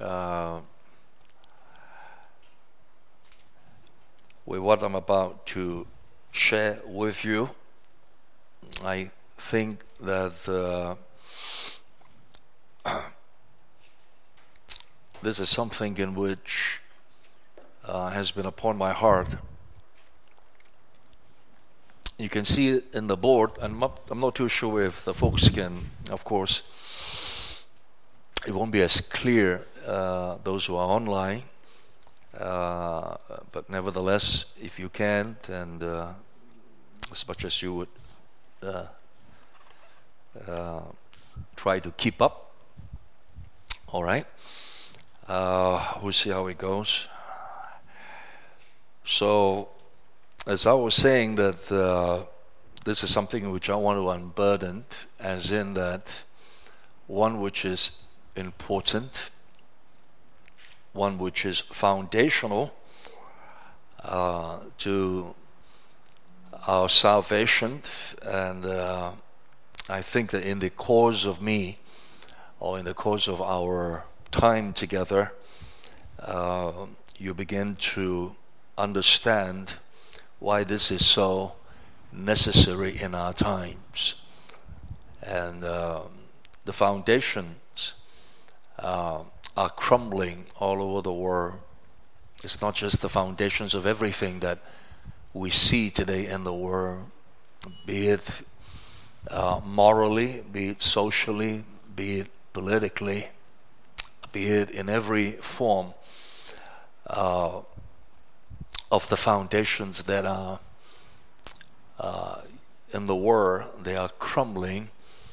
with what I'm about to share with you. I think that this is something in which has been upon my heart. You can see it in the board, and I'm not too sure if the folks can, of course, it won't be as clear, those who are online, but nevertheless, if you can, and as much as you would try to keep up, all right, we'll see how it goes. So, as I was saying, that this is something which I want to unburden, as in that one which is important, one which is foundational to our salvation. And I think that in the course of me, or in the course of our time together, you begin to understand why this is so necessary in our times. And the foundations are crumbling all over the world. It's not just the foundations of everything that we see today in the world, be it morally, be it socially, be it politically, be it in every form of the foundations that are in the world. They are crumbling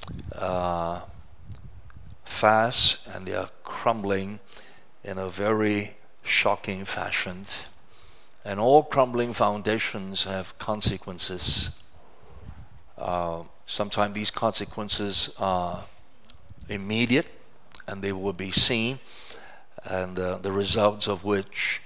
fast, and they are crumbling in a very shocking fashion. And all crumbling foundations have consequences. Sometimes these consequences are immediate, and they will be seen, and the results of which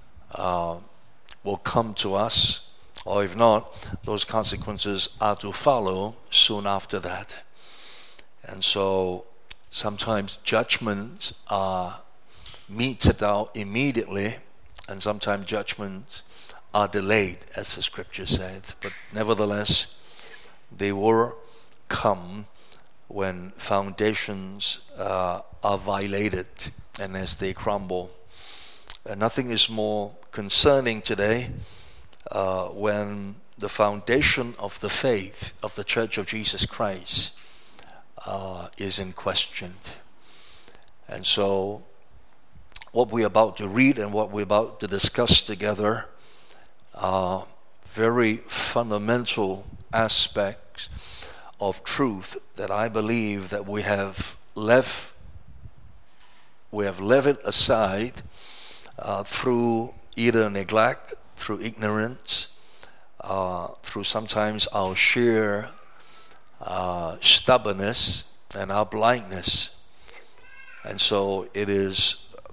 will come to us, or if not, those consequences are to follow soon after that. And so sometimes judgments are meted out immediately, and sometimes judgments are delayed, as the scripture said. But nevertheless, they will come when foundations are violated and as they crumble. And nothing is more concerning today when the foundation of the faith of the Church of Jesus Christ is in question. And so what we're about to read and what we're about to discuss together are very fundamental aspects of truth that I believe that we have left it aside through either neglect, through ignorance, through sometimes our sheer stubbornness and our blindness. And so it is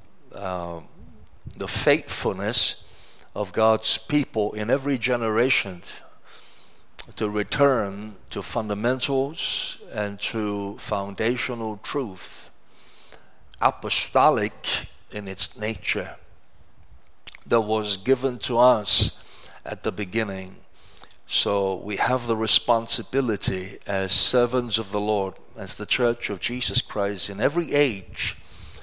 the faithfulness of God's people in every generation to return to fundamentals and to foundational truth, apostolic in its nature, that was given to us at the beginning. So we have the responsibility as servants of the Lord, as the Church of Jesus Christ in every age,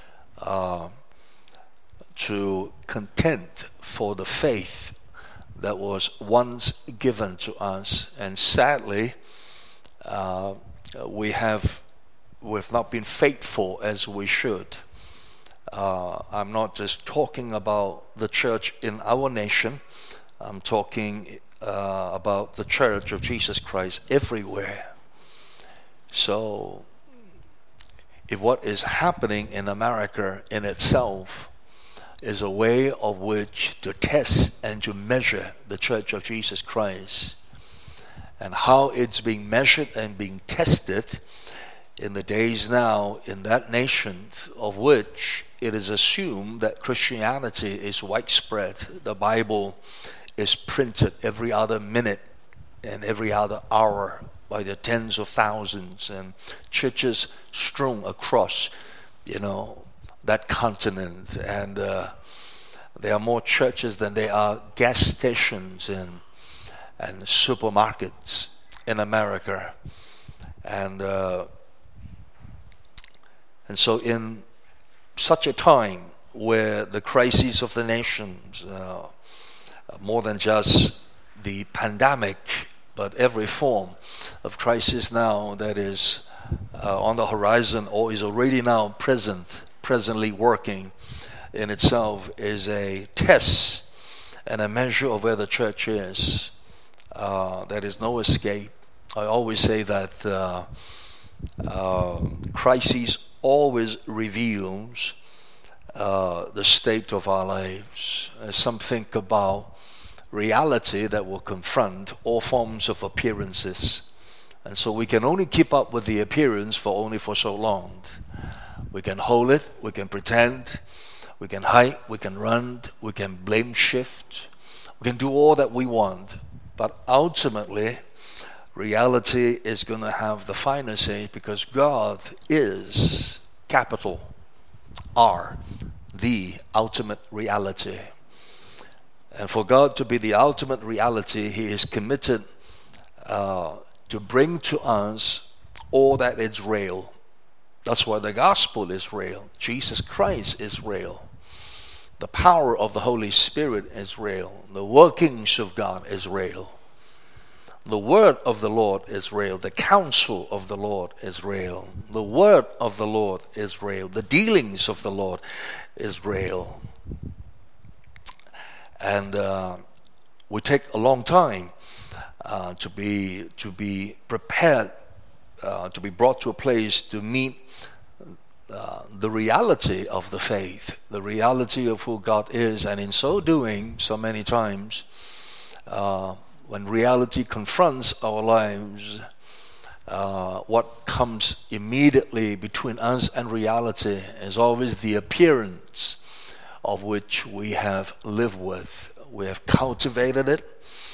to contend for the faith that was once given to us. And sadly, we've not been faithful as we should. I'm not just talking about the church in our nation. I'm talking about the Church of Jesus Christ everywhere. So, if what is happening in America in itself is a way of which to test and to measure the Church of Jesus Christ, and how it's being measured and being tested in the days now in that nation, of which it is assumed that Christianity is widespread. The Bible is printed every other minute and every other hour by the tens of thousands, and churches strewn across, that continent, and there are more churches than there are gas stations and supermarkets in America. And so in such a time where the crises of the nations, more than just the pandemic, but every form of crisis now that is on the horizon or is already now presently working in itself, is a test and a measure of where the church is. There is no escape. I always say that crisis always reveals the state of our lives. Some think about reality that will confront all forms of appearances. And so we can only keep up with the appearance for so long. We can hold it, we can pretend, we can hide, we can run, we can blame shift, we can do all that we want. But ultimately, reality is going to have the final say, because God is, capital R, the ultimate reality. And for God to be the ultimate reality, He is committed to bring to us all that is real. That's why the gospel is real. Jesus Christ is real. The power of the Holy Spirit is real. The workings of God is real. The word of the Lord is real. The counsel of the Lord is real. The word of the Lord is real. The dealings of the Lord is real. And we take a long time to be prepared, to be brought to a place to meet the reality of the faith, the reality of who God is. And in so doing, so many times, when reality confronts our lives, what comes immediately between us and reality is always the appearance of which we have lived with. We have cultivated it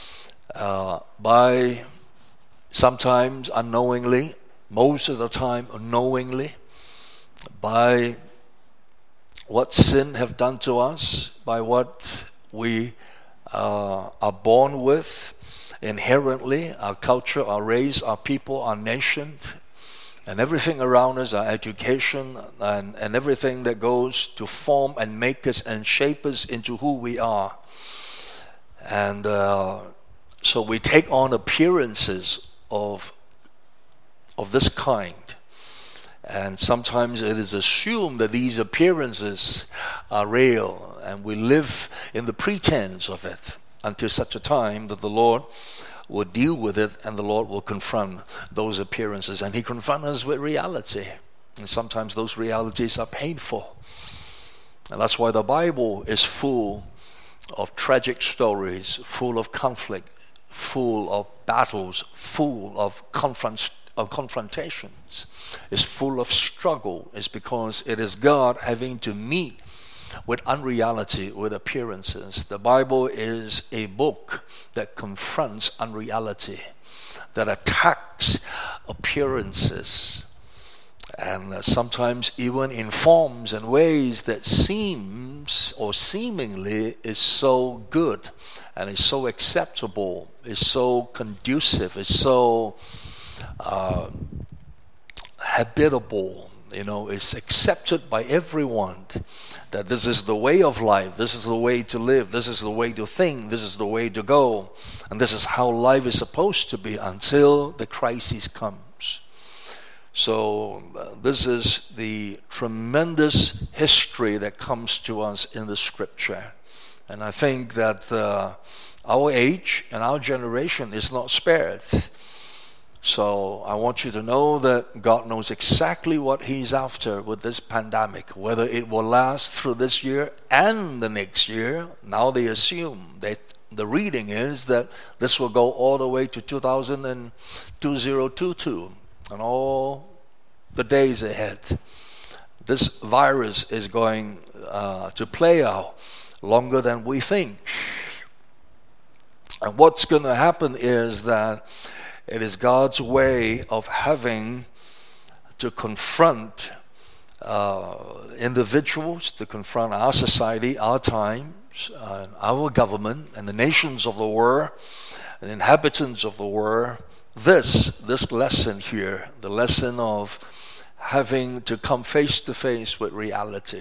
by sometimes unknowingly, most of the time unknowingly, by what sin have done to us, by what we are born with inherently, our culture, our race, our people, our nation, and everything around us, our education, and everything that goes to form and make us and shape us into who we are. And so we take on appearances of this kind. And sometimes it is assumed that these appearances are real, and we live in the pretense of it until such a time that the Lord will deal with it, and the Lord will confront those appearances, and He confronts us with reality. And sometimes those realities are painful. And that's why the Bible is full of tragic stories, full of conflict, full of battles, full of confrontations. It's full of struggle. It's because it is God having to meet with unreality, with appearances. The Bible is a book that confronts unreality, that attacks appearances, and sometimes even in forms and ways that seems or seemingly is so good and is so acceptable, is so conducive, is so habitable, is accepted by everyone, that this is the way of life, this is the way to live, this is the way to think, this is the way to go, and this is how life is supposed to be until the crisis comes. So this is the tremendous history that comes to us in the Scripture. And I think that our age and our generation is not spared. So I want you to know that God knows exactly what He's after with this pandemic, whether it will last through this year and the next year. Now they assume that the reading is that this will go all the way to 2022 and all the days ahead. This virus is going to play out longer than we think. And what's going to happen is that it is God's way of having to confront individuals, to confront our society, our times, our government, and the nations of the world, and inhabitants of the world. This lesson here, the lesson of having to come face to face with reality.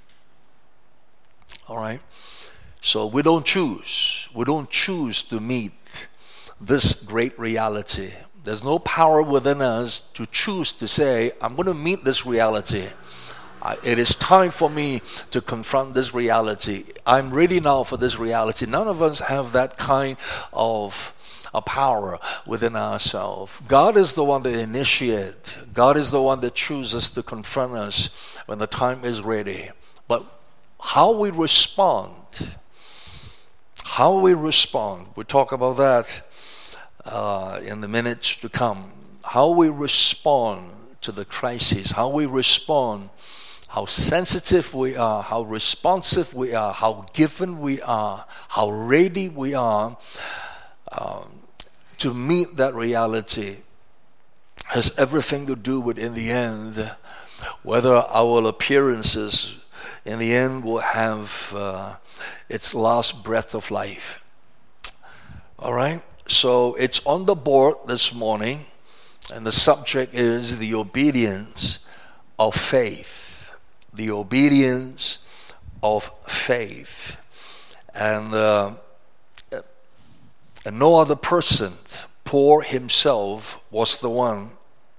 All right? So we don't choose. We don't choose to meet this great reality. There's no power within us to choose to say, I'm going to meet this reality. It is time for me to confront this reality. I'm ready now for this reality. None of us have that kind of a power within ourselves. God is the one that initiates. God is the one that chooses to confront us when the time is ready. But how we respond, we'll talk about that in the minutes to come. How we respond to the crisis, how we respond, how sensitive we are, how responsive we are, how given we are, how ready we are to meet that reality has everything to do with, in the end, whether our appearances in the end will have its last breath of life. All right? So it's on the board this morning, and the subject is the obedience of faith. The obedience of faith. And no other person, Paul himself, was the one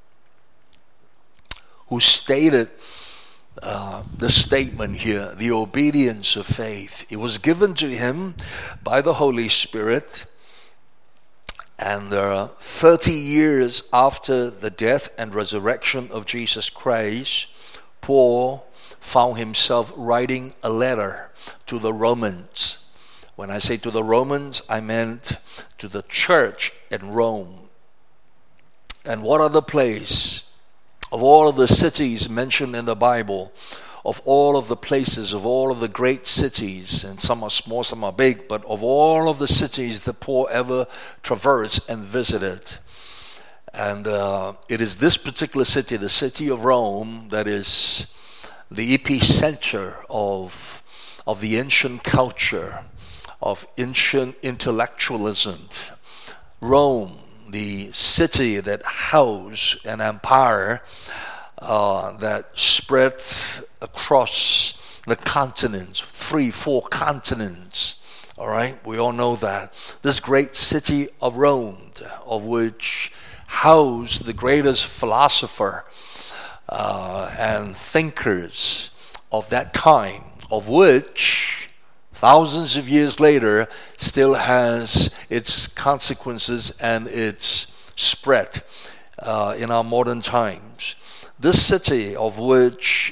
who stated the statement here, the obedience of faith. It was given to him by the Holy Spirit, and 30 years after the death and resurrection of Jesus Christ, Paul found himself writing a letter to the Romans. When I say to the Romans, I meant to the church in Rome. And what other place, of all of the cities mentioned in the Bible, of all of the places, of all of the great cities, and some are small, some are big, but of all of the cities that Paul ever traversed and visited, and it is this particular city, the city of Rome, that is the epicenter of the ancient culture, of ancient intellectualism. Rome, the city that housed an empire that spread across the continents, 3-4 continents. All right, we all know that. This great city of Rome, of which housed the greatest philosopher and thinkers of that time, of which thousands of years later still has its consequences and its spread in our modern times. This city of which,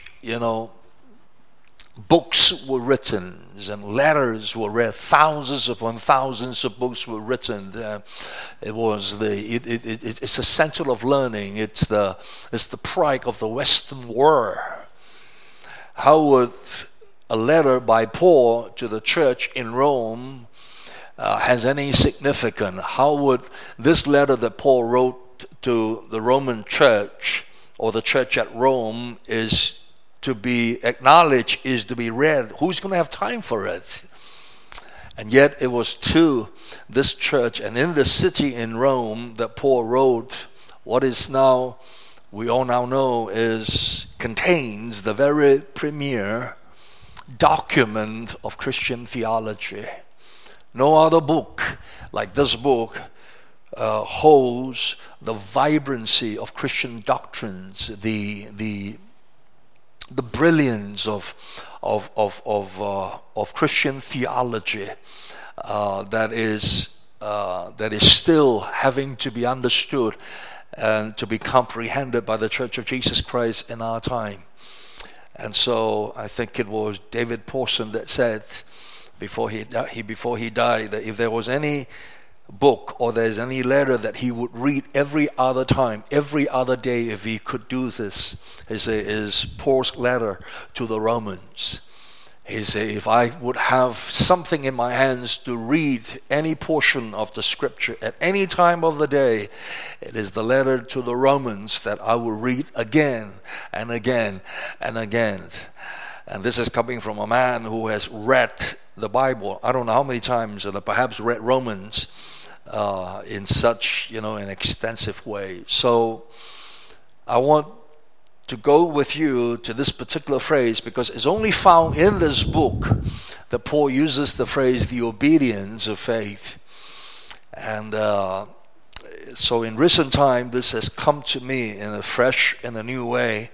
books were written and letters were read, thousands upon thousands of books were written. It's a center of learning. It's the pride of the Western world. How would a letter by Paul to the church in Rome has any significance? How would this letter that Paul wrote to the Roman church, or the church at Rome, is to be acknowledged, is to be read? Who's going to have time for it? And yet it was to this church and in the city in Rome that Paul wrote what is now, we all now know, contains the very premier document of Christian theology. No other book like this book holds the vibrancy of Christian doctrines, the brilliance of Christian theology that is still having to be understood and to be comprehended by the Church of Jesus Christ in our time. And so I think it was David Pawson that said before he died that if there was any book or there's any letter that he would read every other time, every other day, if he could do this, is Paul's letter to the Romans. He said, if I would have something in my hands to read any portion of the scripture at any time of the day, it is the letter to the Romans that I will read again and again and again. And this is coming from a man who has read the Bible, I don't know how many times, and perhaps read Romans in such, an extensive way. So I want to go with you to this particular phrase because it's only found in this book that Paul uses the phrase, the obedience of faith. And so in recent time, this has come to me in a fresh and a new way.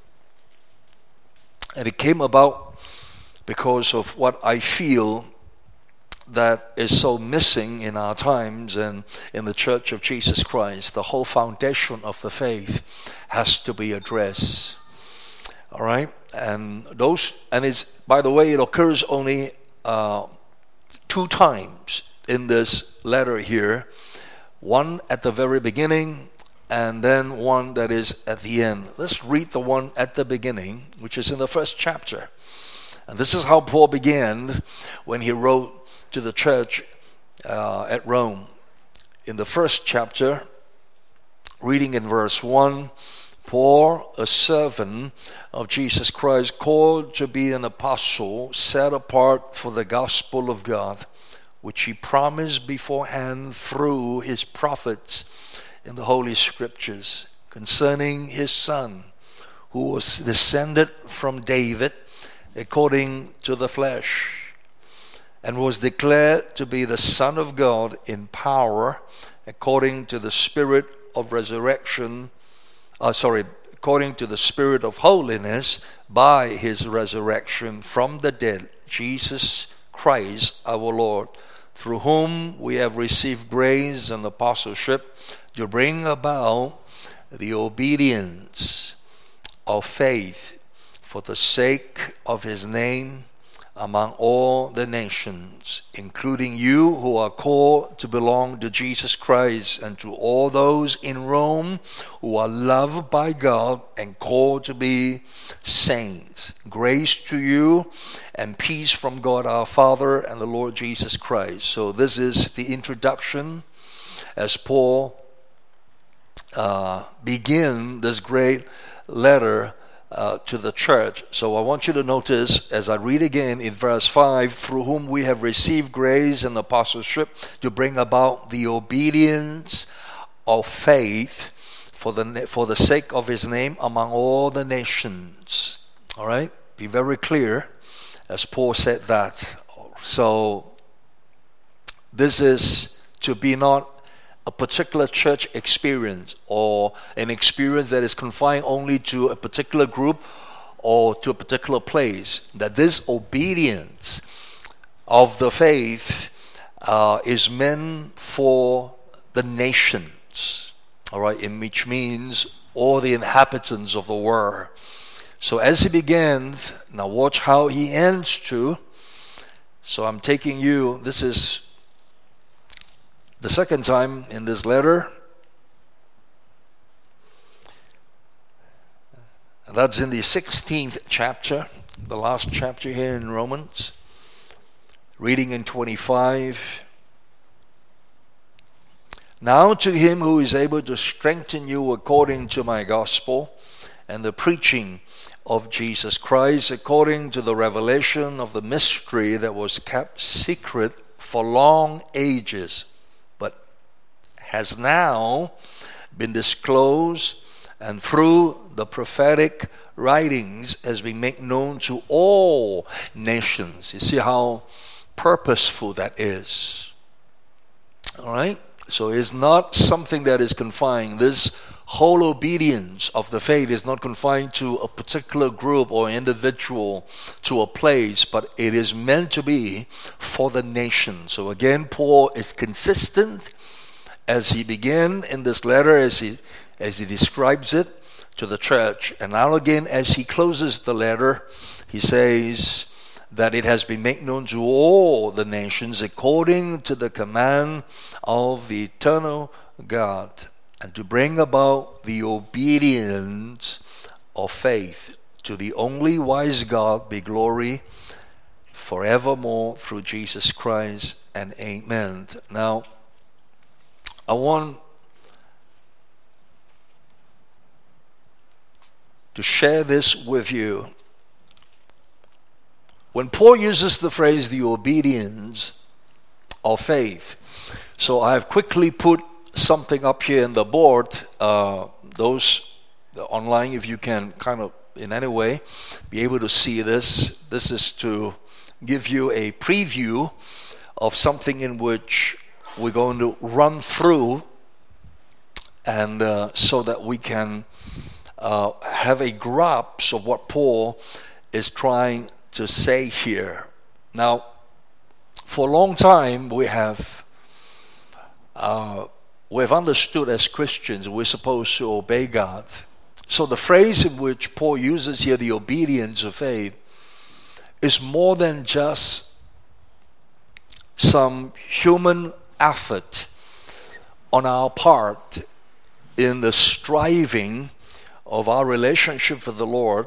And it came about because of what I feel that is so missing in our times and in the Church of Jesus Christ. The whole foundation of the faith has to be addressed. All right? And it's, by the way, it occurs only 2 times in this letter here. One at the very beginning, and then one that is at the end. Let's read the one at the beginning, which is in the first chapter. And this is how Paul began when he wrote to the church at Rome. In the first chapter, reading in verse 1, Paul, a servant of Jesus Christ, called to be an apostle, set apart for the gospel of God, which he promised beforehand through his prophets in the Holy Scriptures, concerning his Son, who was descended from David according to the flesh, and was declared to be the Son of God in power, according to the Spirit of resurrection, according to the Spirit of holiness, by his resurrection from the dead, Jesus Christ our Lord, through whom we have received grace and apostleship to bring about the obedience of faith for the sake of his name among all the nations, including you who are called to belong to Jesus Christ, and to all those in Rome who are loved by God and called to be saints. Grace to you and peace from God our Father and the Lord Jesus Christ. So this is the introduction as Paul begin this great letter to the church. So I want you to notice as I read again in verse 5, through whom we have received grace and apostleship to bring about the obedience of faith for the sake of his name among all the nations. All right? Be very clear as Paul said that. So this is to be not a particular church experience or an experience that is confined only to a particular group or to a particular place. That this obedience of the faith is meant for the nations, all right, which means all the inhabitants of the world. So as he begins, now watch how he ends too. So I'm taking you, this is the second time in this letter. That's in the 16th chapter, the last chapter here in Romans. Reading in 25. Now to him who is able to strengthen you according to my gospel and the preaching of Jesus Christ, according to the revelation of the mystery that was kept secret for long ages, has now been disclosed, and through the prophetic writings has been made known to all nations. You see how purposeful that is. All right? So it's not something that is confined. This whole obedience of the faith is not confined to a particular group or individual, to a place, but it is meant to be for the nation. So again, Paul is consistent as he began in this letter, as he describes it to the church. And now again, as he closes the letter, he says that it has been made known to all the nations according to the command of the eternal God, and to bring about the obedience of faith. To the only wise God be glory forevermore through Jesus Christ, and amen. Now, I want to share this with you. When Paul uses the phrase the obedience of faith, so I've quickly put something up here in the board. Those online, if you can kind of in any way be able to see this. This is to give you a preview of something in which we're going to run through, and so that we can have a grasp of what Paul is trying to say here. Now, for a long time we have understood as Christians we're supposed to obey God. So the phrase in which Paul uses here, the obedience of faith, is more than just some human effort on our part in the striving of our relationship with the Lord,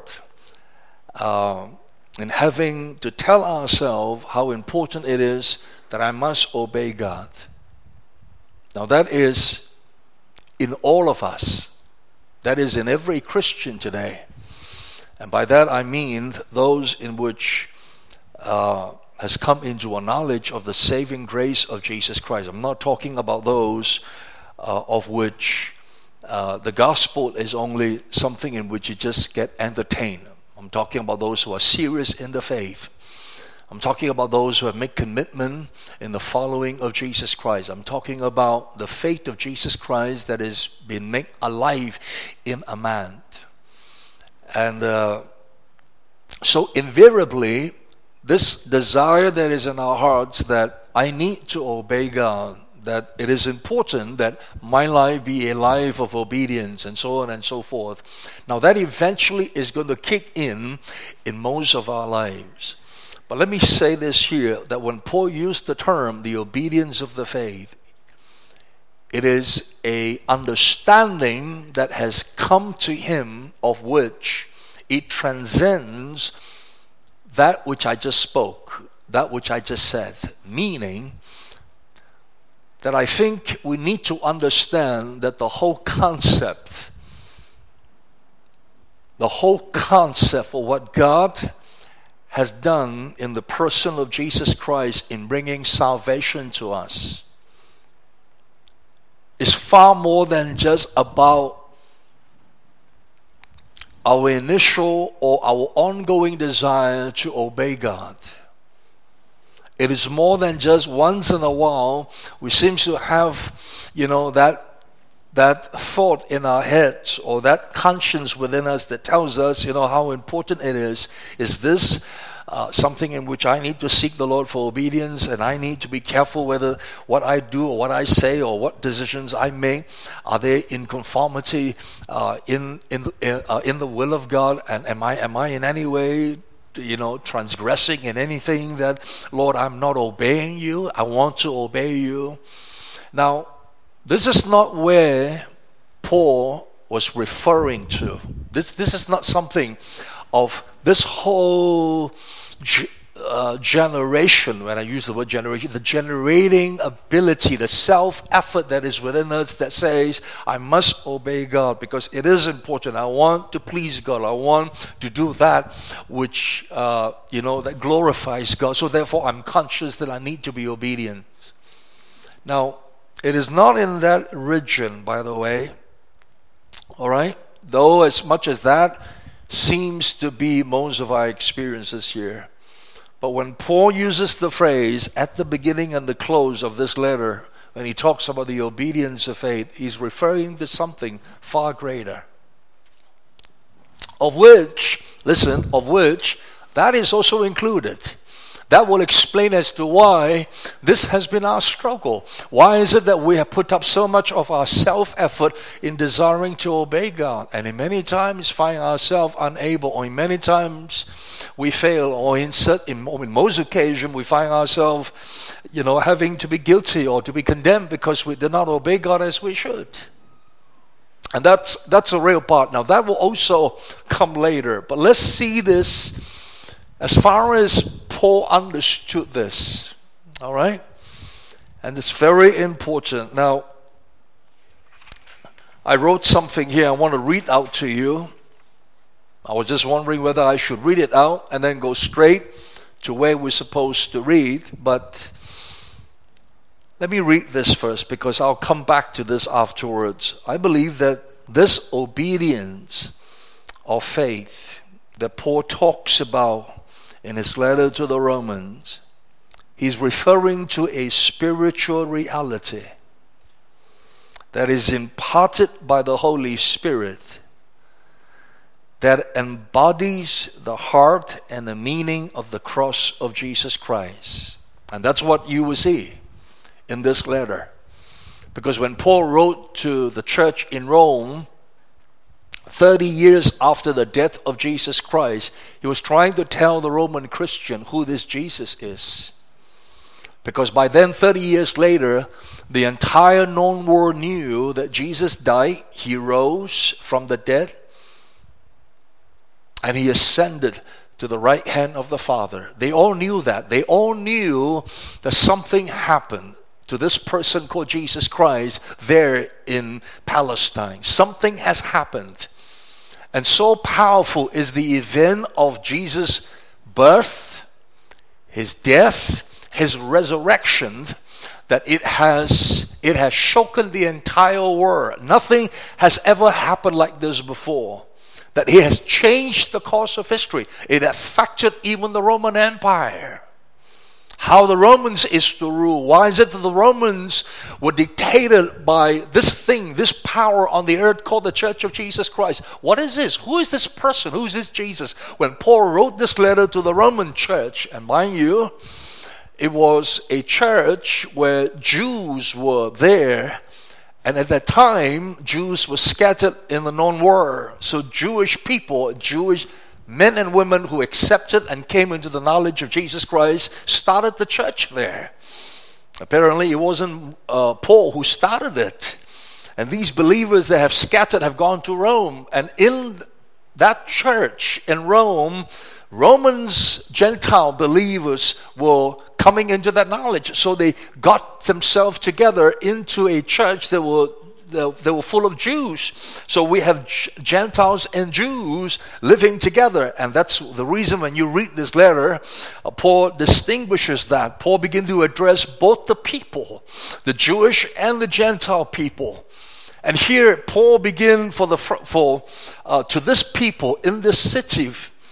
in having to tell ourselves how important it is that I must obey God. Now that is in all of us. That is in every Christian today. And by that I mean those in which has come into a knowledge of the saving grace of Jesus Christ. I'm not talking about those of which the gospel is only something in which you just get entertained. I'm talking about those who are serious in the faith. I'm talking about those who have made commitment in the following of Jesus Christ. I'm talking about the faith of Jesus Christ that has been made alive in a man. And so invariably, this desire that is in our hearts that I need to obey God, that it is important that my life be a life of obedience, and so on and so forth. Now that eventually is going to kick in most of our lives. But let me say this here, that when Paul used the term the obedience of the faith, it is a understanding that has come to him of which it transcends that which I just spoke, that which I just said, meaning that I think we need to understand that the whole concept of what God has done in the person of Jesus Christ in bringing salvation to us is far more than just about our initial or our ongoing desire to obey God. It is more than just once in a while we seem to have, that thought in our heads or that conscience within us that tells us, how important it is. Is this something in which I need to seek the Lord for obedience, and I need to be careful whether what I do or what I say or what decisions I make, are they in conformity in the will of God, and am I in any way transgressing in anything that, Lord, I'm not obeying you, I want to obey you. Now, this is not where Paul was referring to. This is not something of this whole generation. When I use the word generation, the generating ability, the self-effort that is within us that says, I must obey God because it is important. I want to please God. I want to do that which, that glorifies God. So therefore, I'm conscious that I need to be obedient. Now, it is not in that region, by the way, all right? Though as much as that seems to be most of our experiences here. But when Paul uses the phrase at the beginning and the close of this letter, when he talks about the obedience of faith, he's referring to something far greater. Of which that is also included. That will explain as to why this has been our struggle. Why is it that we have put up so much of our self-effort in desiring to obey God, and in many times find ourselves unable, or in many times we fail, or in most occasions we find ourselves, having to be guilty or to be condemned because we did not obey God as we should. And that's a real part. Now that will also come later, but let's see this as far as Paul understood this. All right? And it's very important. Now, I wrote something here I want to read out to you. I was just wondering whether I should read it out and then go straight to where we're supposed to read. But let me read this first, because I'll come back to this afterwards. I believe that this obedience of faith that Paul talks about in his letter to the Romans, he's referring to a spiritual reality that is imparted by the Holy Spirit, that embodies the heart and the meaning of the cross of Jesus Christ. And that's what you will see in this letter. Because when Paul wrote to the church in Rome, 30 years after the death of Jesus Christ, he was trying to tell the Roman Christian who this Jesus is. Because by then, 30 years later, the entire known world knew that Jesus died, he rose from the dead, and he ascended to the right hand of the Father. They all knew that. They all knew that something happened to this person called Jesus Christ there in Palestine. Something has happened. And so powerful is the event of Jesus' birth, his death, his resurrection, that it has shaken the entire world. Nothing has ever happened like this before. That he has changed the course of history. It affected even the Roman Empire. How the Romans is to rule. Why is it that the Romans were dictated by this thing, this power on the earth called the Church of Jesus Christ? What is this? Who is this person? Who is this Jesus? When Paul wrote this letter to the Roman church, and mind you, it was a church where Jews were there. And at that time, Jews were scattered in the known world. So Jewish people, Jewish men and women who accepted and came into the knowledge of Jesus Christ started the church there. Apparently, it wasn't Paul who started it. And these believers that have scattered have gone to Rome. And in that church in Rome, Romans, Gentile believers were coming into that knowledge. So they got themselves together into a church that were full of Jews. So we have Gentiles and Jews living together. And that's the reason when you read this letter, Paul distinguishes that. Paul begins to address both the people, the Jewish and the Gentile people. And here Paul begins to this people in this city,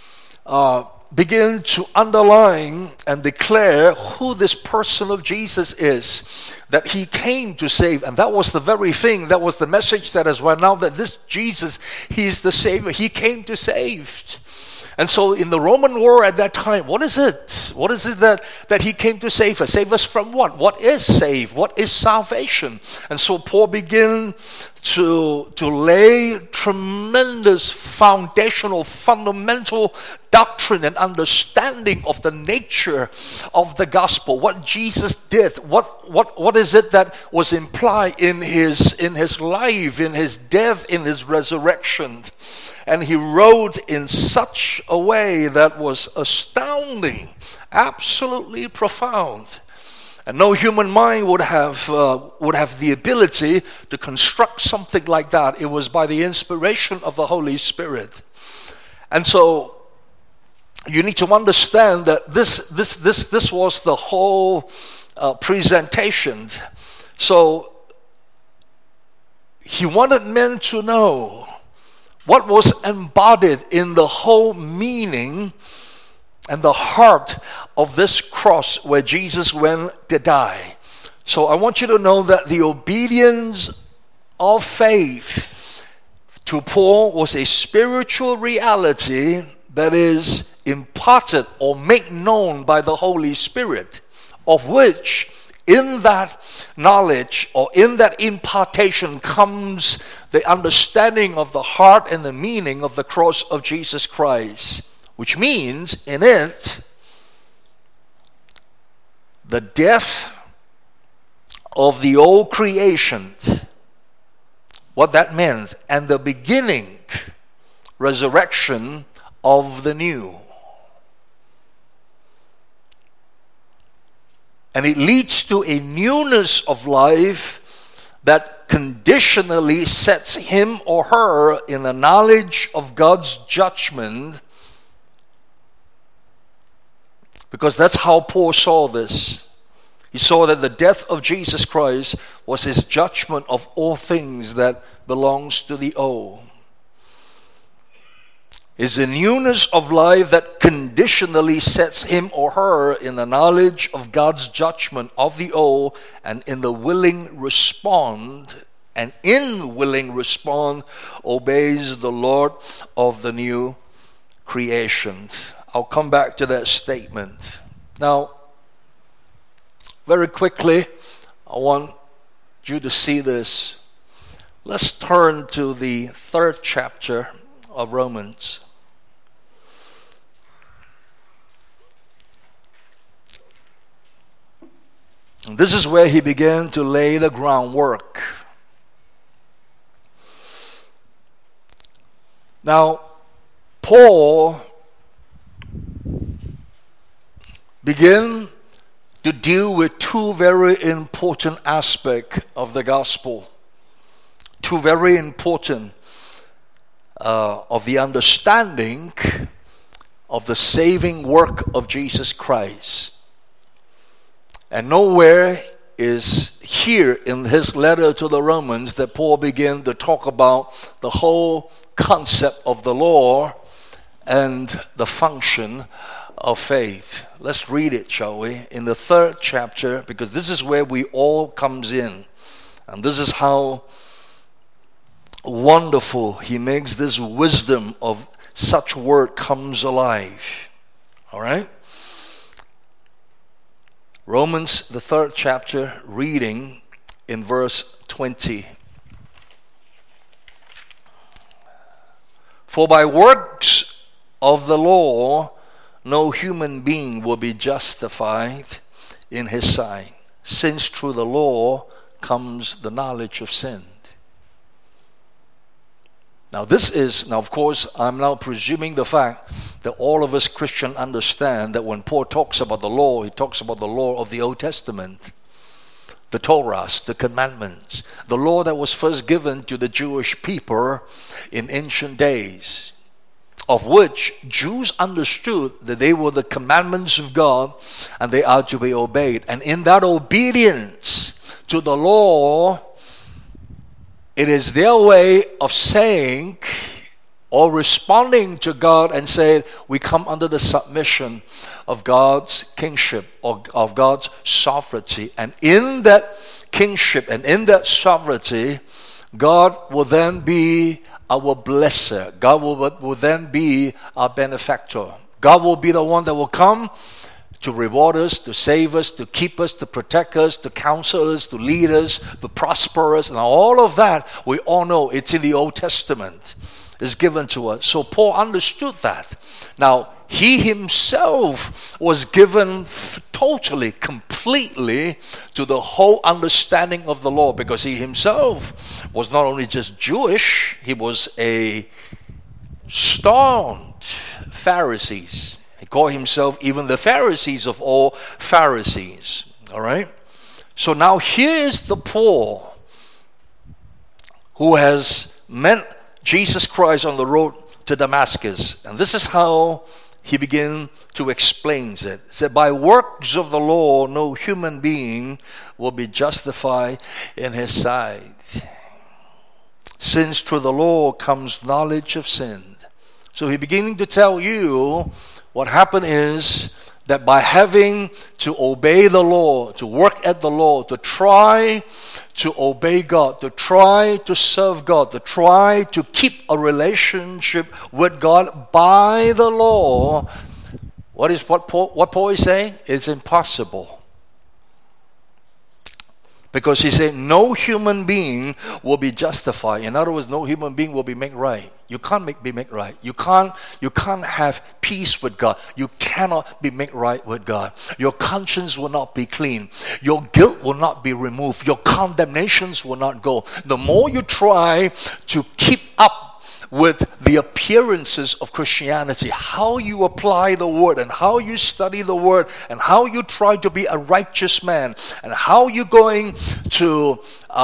begin to underline and declare who this person of Jesus is, that he came to save. And that was the very thing, that was the message that has went out, that this Jesus, he is the Savior. He came to save. And so in the Roman world at that time, what is it? What is it that he came to save us? Save us from what? What is save? What is salvation? And so Paul began to lay tremendous foundational, fundamental doctrine and understanding of the nature of the gospel. What Jesus did. What is it that was implied in his life, in his death, in his resurrection. And he wrote in such a way that was astounding, absolutely profound. And no human mind would have the ability to construct something like that. It was by the inspiration of the Holy Spirit. And so you need to understand that this was the whole presentation. So he wanted men to know what was embodied in the whole meaning and the heart of this cross where Jesus went to die. So I want you to know that the obedience of faith to Paul was a spiritual reality that is imparted or made known by the Holy Spirit, of which in that knowledge or in that impartation comes the understanding of the heart and the meaning of the cross of Jesus Christ, which means in it the death of the old creation, what that meant, and the beginning, resurrection of the new. And it leads to a newness of life that conditionally sets him or her in the knowledge of God's judgment. Because that's how Paul saw this. He saw that the death of Jesus Christ was his judgment of all things that belongs to the old. Is a newness of life that conditionally sets him or her in the knowledge of God's judgment of the old, and in willing response obeys the Lord of the new creation. I'll come back to that statement. Now, very quickly, I want you to see this. Let's turn to the 3rd chapter of Romans. And this is where he began to lay the groundwork. Now, Paul began to deal with two very important aspects of the gospel. Two very important of the understanding of the saving work of Jesus Christ. And nowhere is here in his letter to the Romans that Paul began to talk about the whole concept of the law and the function of faith. Let's read it, shall we? In the 3rd chapter, because this is where we all comes in. And this is how wonderful he makes this wisdom of such word comes alive. All right? Romans, the 3rd chapter, reading in verse 20. For by works of the law, no human being will be justified in his sight, since through the law comes the knowledge of sin. Now of course, I'm now presuming the fact that all of us Christians understand that when Paul talks about the law, he talks about the law of the Old Testament, the Torah, the commandments, the law that was first given to the Jewish people in ancient days, of which Jews understood that they were the commandments of God and they are to be obeyed. And in that obedience to the law, it is their way of saying or responding to God and saying, we come under the submission of God's kingship or of God's sovereignty. And in that kingship and in that sovereignty, God will then be our blesser. God will then be our benefactor. God will be the one that will come to reward us, to save us, to keep us, to protect us, to counsel us, to lead us, to prosper us. And all of that, we all know it's in the Old Testament. It's given to us. So Paul understood that. Now, he himself was given totally, completely to the whole understanding of the law, because he himself was not only just Jewish, he was a staunch Pharisee. He called himself even the Pharisees of all Pharisees. All right? So now here is the Paul who has met Jesus Christ on the road to Damascus. And this is how he began to explain it. He said, by works of the law, no human being will be justified in his sight, since through the law comes knowledge of sin. So he's beginning to tell you what happened is that by having to obey the law, to work at the law, to try to obey God, to try to serve God, to try to keep a relationship with God by the law, what Paul is saying? It's impossible. Because he said no human being will be justified. In other words, no human being will be made right. You can't be made right. You can't have peace with God. You cannot be made right with God. Your conscience will not be clean. Your guilt will not be removed. Your condemnations will not go. The more you try to keep up with the appearances of Christianity, how you apply the word and how you study the word and how you try to be a righteous man and how you're going to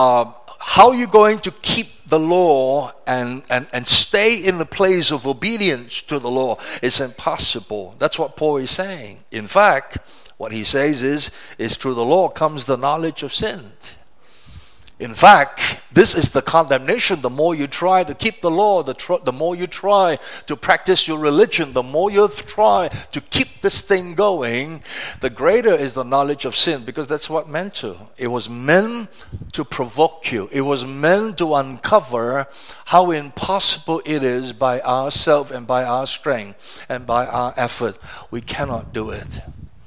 keep the law and stay in the place of obedience to the law is impossible. That's what Paul is saying. In fact, what he says is through the law comes the knowledge of sin. In fact, this is the condemnation. The more you try to keep the law, the more you try to practice your religion, the more you try to keep this thing going, the greater is the knowledge of sin, because that's what meant to. It was meant to provoke you. It was meant to uncover how impossible it is by ourselves and by our strength and by our effort. We cannot do it.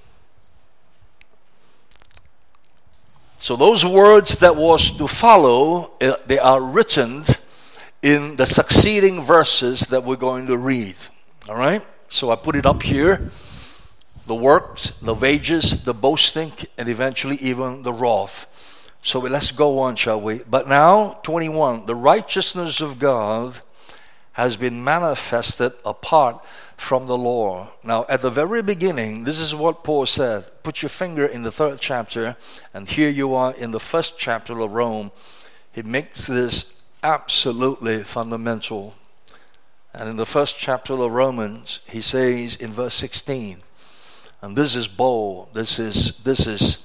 So those words that was to follow, they are written in the succeeding verses that we're going to read. All right? So I put it up here. The works, the wages, the boasting, and eventually even the wrath. So let's go on, shall we? But now, 21, the righteousness of God has been manifested apart from the law. Now, at the very beginning, this is what Paul said. Put your finger in the 3rd chapter, and here you are in the 1st chapter of Rome. He makes this absolutely fundamental. And in the 1st chapter of Romans, he says in verse 16, and this is bold, this is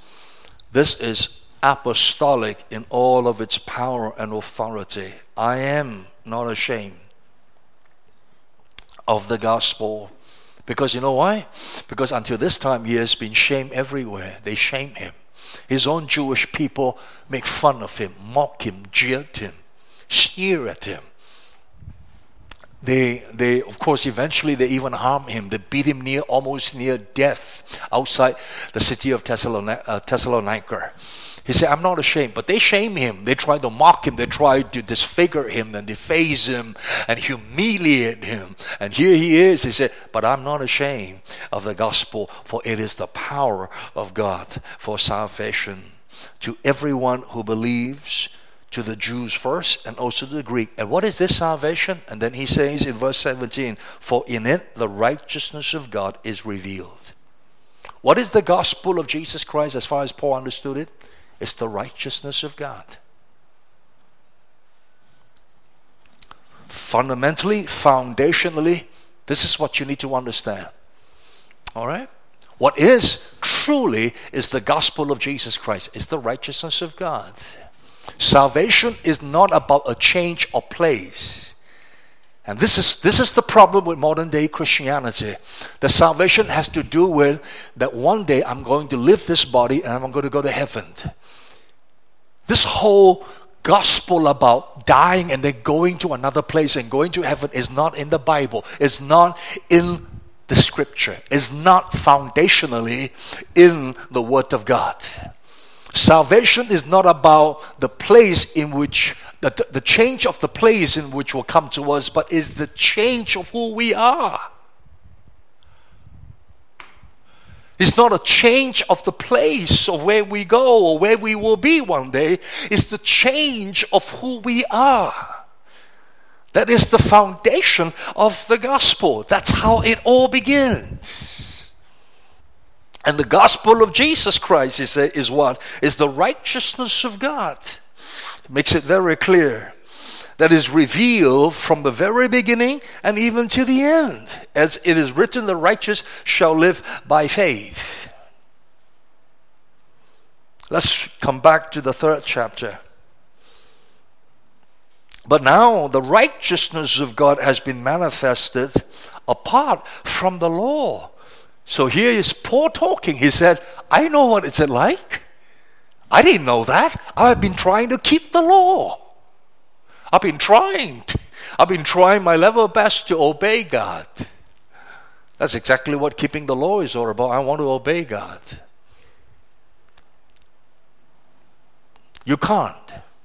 apostolic in all of its power and authority. I am not ashamed of the gospel. Because you know why? Because until this time he has been shamed everywhere. They shame him. His own Jewish people make fun of him, mock him, jeer at him, sneer at him. They of course eventually they even harm him. They beat him almost near death outside the city of Thessalonica. He said, I'm not ashamed. But they shame him. They try to mock him. They try to disfigure him and deface him and humiliate him. And here he is. He said, but I'm not ashamed of the gospel, for it is the power of God for salvation to everyone who believes, to the Jews first and also to the Greek. And what is this salvation? And then he says in verse 17, for in it the righteousness of God is revealed. What is the gospel of Jesus Christ as far as Paul understood it? It's the righteousness of God. Fundamentally, foundationally, this is what you need to understand. All right? What is truly is the gospel of Jesus Christ. It's the righteousness of God. Salvation is not about a change of place. And this is the problem with modern day Christianity. The salvation has to do with that one day I'm going to leave this body and I'm going to go to heaven. This whole gospel about dying and then going to another place and going to heaven is not in the Bible. It's not in the scripture. It's not foundationally in the Word of God. Salvation is not about the place in which, the change of the place in which will come to us, but is the change of who we are. It's not a change of the place of where we go or where we will be one day. It's the change of who we are. That is the foundation of the gospel. That's how it all begins. And the gospel of Jesus Christ is what? Is the righteousness of God. It makes it very clear. That is revealed from the very beginning and even to the end. As it is written, the righteous shall live by faith. Let's come back to the 3rd chapter. But now the righteousness of God has been manifested apart from the law. So here is Paul talking. He said, I know what it's like. I didn't know that. I've been trying to keep the law. I've been trying my level best to obey God. That's exactly what keeping the law is all about. I want to obey God. You can't.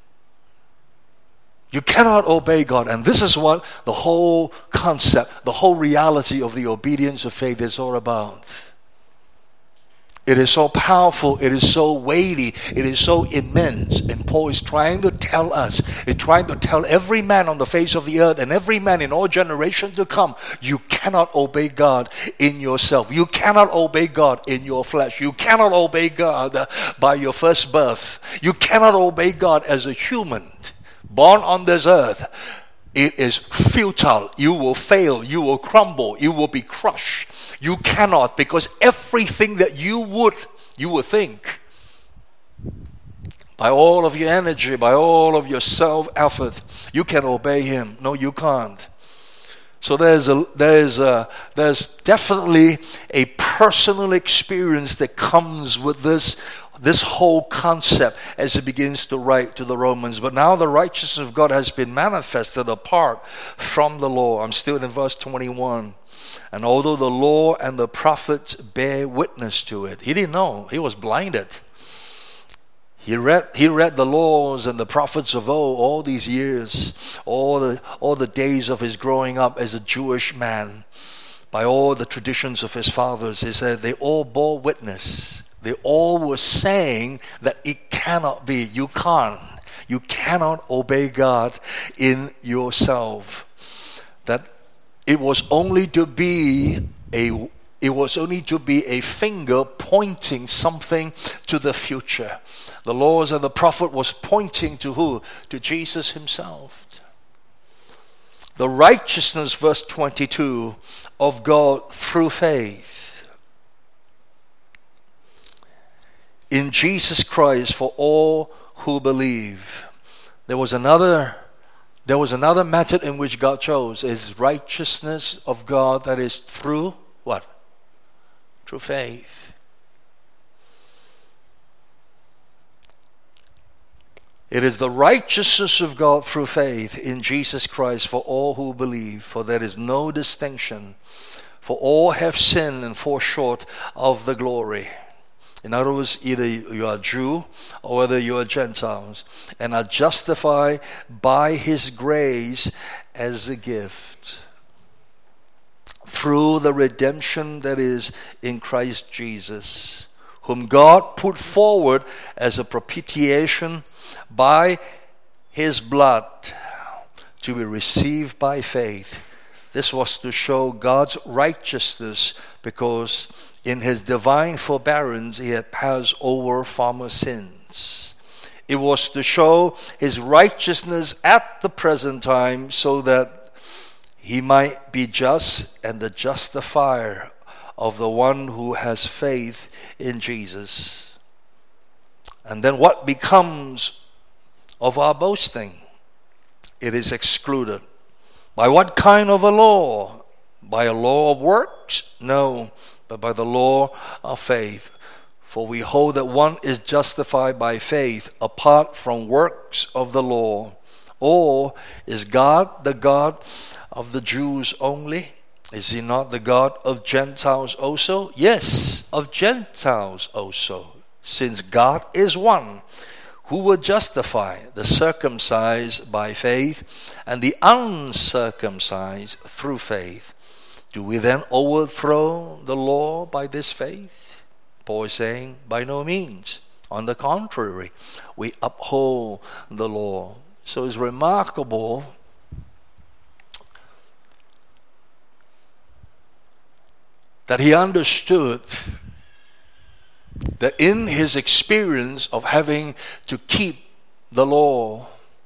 You cannot obey God. And this is what the whole concept, the whole reality of the obedience of faith is all about. It is so powerful. It is so weighty. It is so immense. And Paul is trying to tell us, he's trying to tell every man on the face of the earth and every man in all generations to come, you cannot obey God in yourself. You cannot obey God in your flesh. You cannot obey God by your first birth. You cannot obey God as a human born on this earth. It is futile. You will fail. You will crumble. You will be crushed. You cannot, because everything that you would think, by all of your energy, by all of your self-effort, you can obey Him. No, you can't. So there's definitely a personal experience that comes with this whole concept as he begins to write to the Romans. But now the righteousness of God has been manifested apart from the law. I'm still in verse 21. And although the law and the prophets bear witness to it, he didn't know. He was blinded. He read the laws and the prophets of old all these years, all the days of his growing up as a Jewish man, by all the traditions of his fathers. He said they all bore witness. They all were saying that it cannot be. You can't. You cannot obey God in yourself. That it was only to be a finger pointing something to the future. The laws and the prophet was pointing to who? To Jesus himself. The righteousness, verse 22, of God through faith in Jesus Christ for all who believe. There was another method in which God chose, is righteousness of God that is through what? Through faith. It is the righteousness of God through faith in Jesus Christ for all who believe, for there is no distinction, for all have sinned and fall short of the glory. In other words, either you are Jew or whether you are Gentiles, and are justified by His grace as a gift through the redemption that is in Christ Jesus, whom God put forward as a propitiation by His blood to be received by faith. This was to show God's righteousness, because in His divine forbearance He had passed over former sins. It was to show His righteousness at the present time, so that He might be just and the justifier of the one who has faith in Jesus. And then what becomes of our boasting? It is excluded. By what kind of a law? By a law of works? No, but by the law of faith. For we hold that one is justified by faith apart from works of the law. Or is God the God of the Jews only? Is He not the God of Gentiles also? Yes, of Gentiles also, since God is one, who will justify the circumcised by faith and the uncircumcised through faith. Do we then overthrow the law by this faith? Paul is saying, by no means. On the contrary, we uphold the law. So it's remarkable that he understood that in his experience of having to keep the law,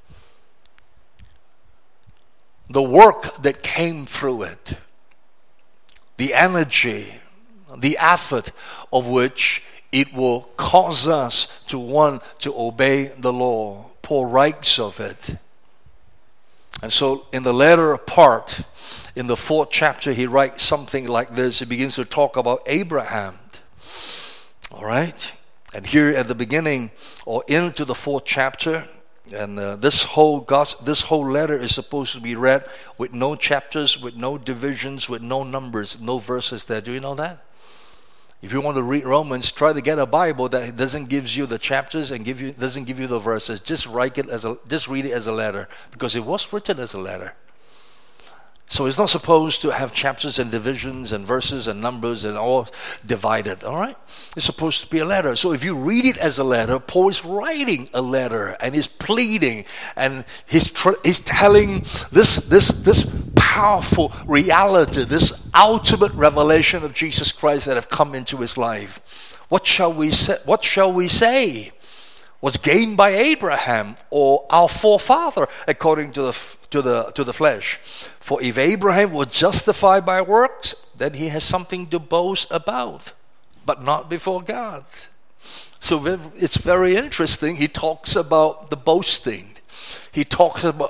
the work that came through it, the energy, the effort of which it will cause us to want to obey the law. Paul writes of it. And so in the latter part, in the 4th chapter, he writes something like this. He begins to talk about Abraham. All right? And here at the beginning, or into the 4th chapter, and this whole letter is supposed to be read with no chapters, with no divisions, with no numbers, no verses there. Do you know that? If you want to read Romans, try to get a Bible that doesn't give you the chapters and doesn't give you the verses. Just read it as a letter, because it was written as a letter. So it's not supposed to have chapters and divisions and verses and numbers and all divided, all right? It's supposed to be a letter. So if you read it as a letter, Paul is writing a letter and he's pleading and he's telling this powerful reality, this ultimate revelation of Jesus Christ that have come into his life. What shall we say? What shall we say? Was gained by Abraham or our forefather according to the flesh. For if Abraham was justified by works, then he has something to boast about, but not before God. So it's very interesting. He talks about the boasting. He talks about,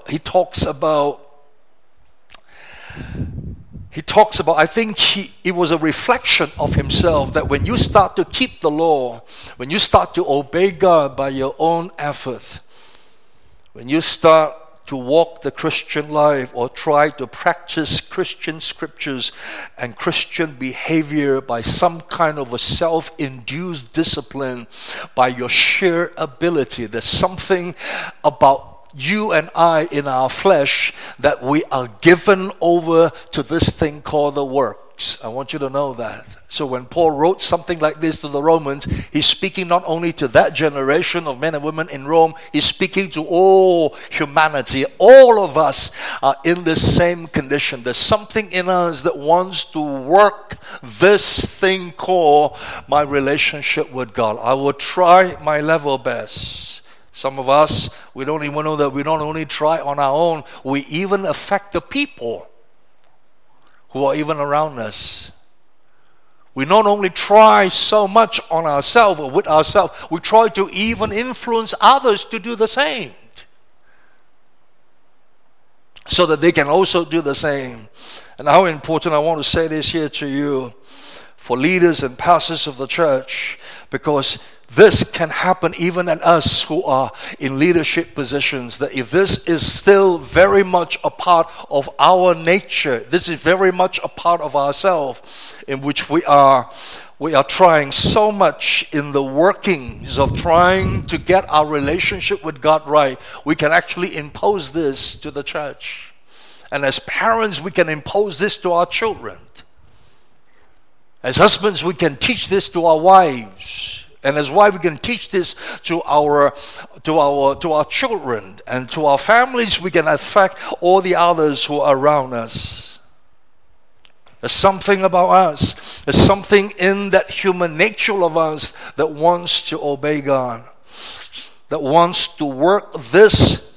I think it was a reflection of himself that when you start to keep the law, when you start to obey God by your own effort, when you start to walk the Christian life or try to practice Christian scriptures and Christian behavior by some kind of a self-induced discipline, by your sheer ability, there's something about you and I in our flesh that we are given over to this thing called the works. I want you to know that. So when Paul wrote something like this to the Romans, he's speaking not only to that generation of men and women in Rome, he's speaking to all humanity. All of us are in this same condition. There's something in us that wants to work this thing called my relationship with God. I will try my level best. Some of us, we don't even know that we don't only try on our own, we even affect the people who are even around us. We not only try so much on ourselves or with ourselves, we try to even influence others to do the same, so that they can also do the same. And how important, I want to say this here to you, for leaders and pastors of the church, because this can happen even in us who are in leadership positions, that if this is still very much a part of our nature, this is very much a part of ourselves, in which we are trying so much in the workings of trying to get our relationship with God right, we can actually impose this to the church. And as parents, we can impose this to our children. As husbands, we can teach this to our wives. And as wives, we can teach this to our children. And to our families, we can affect all the others who are around us. There's something about us. There's something in that human nature of us that wants to obey God. That wants to work this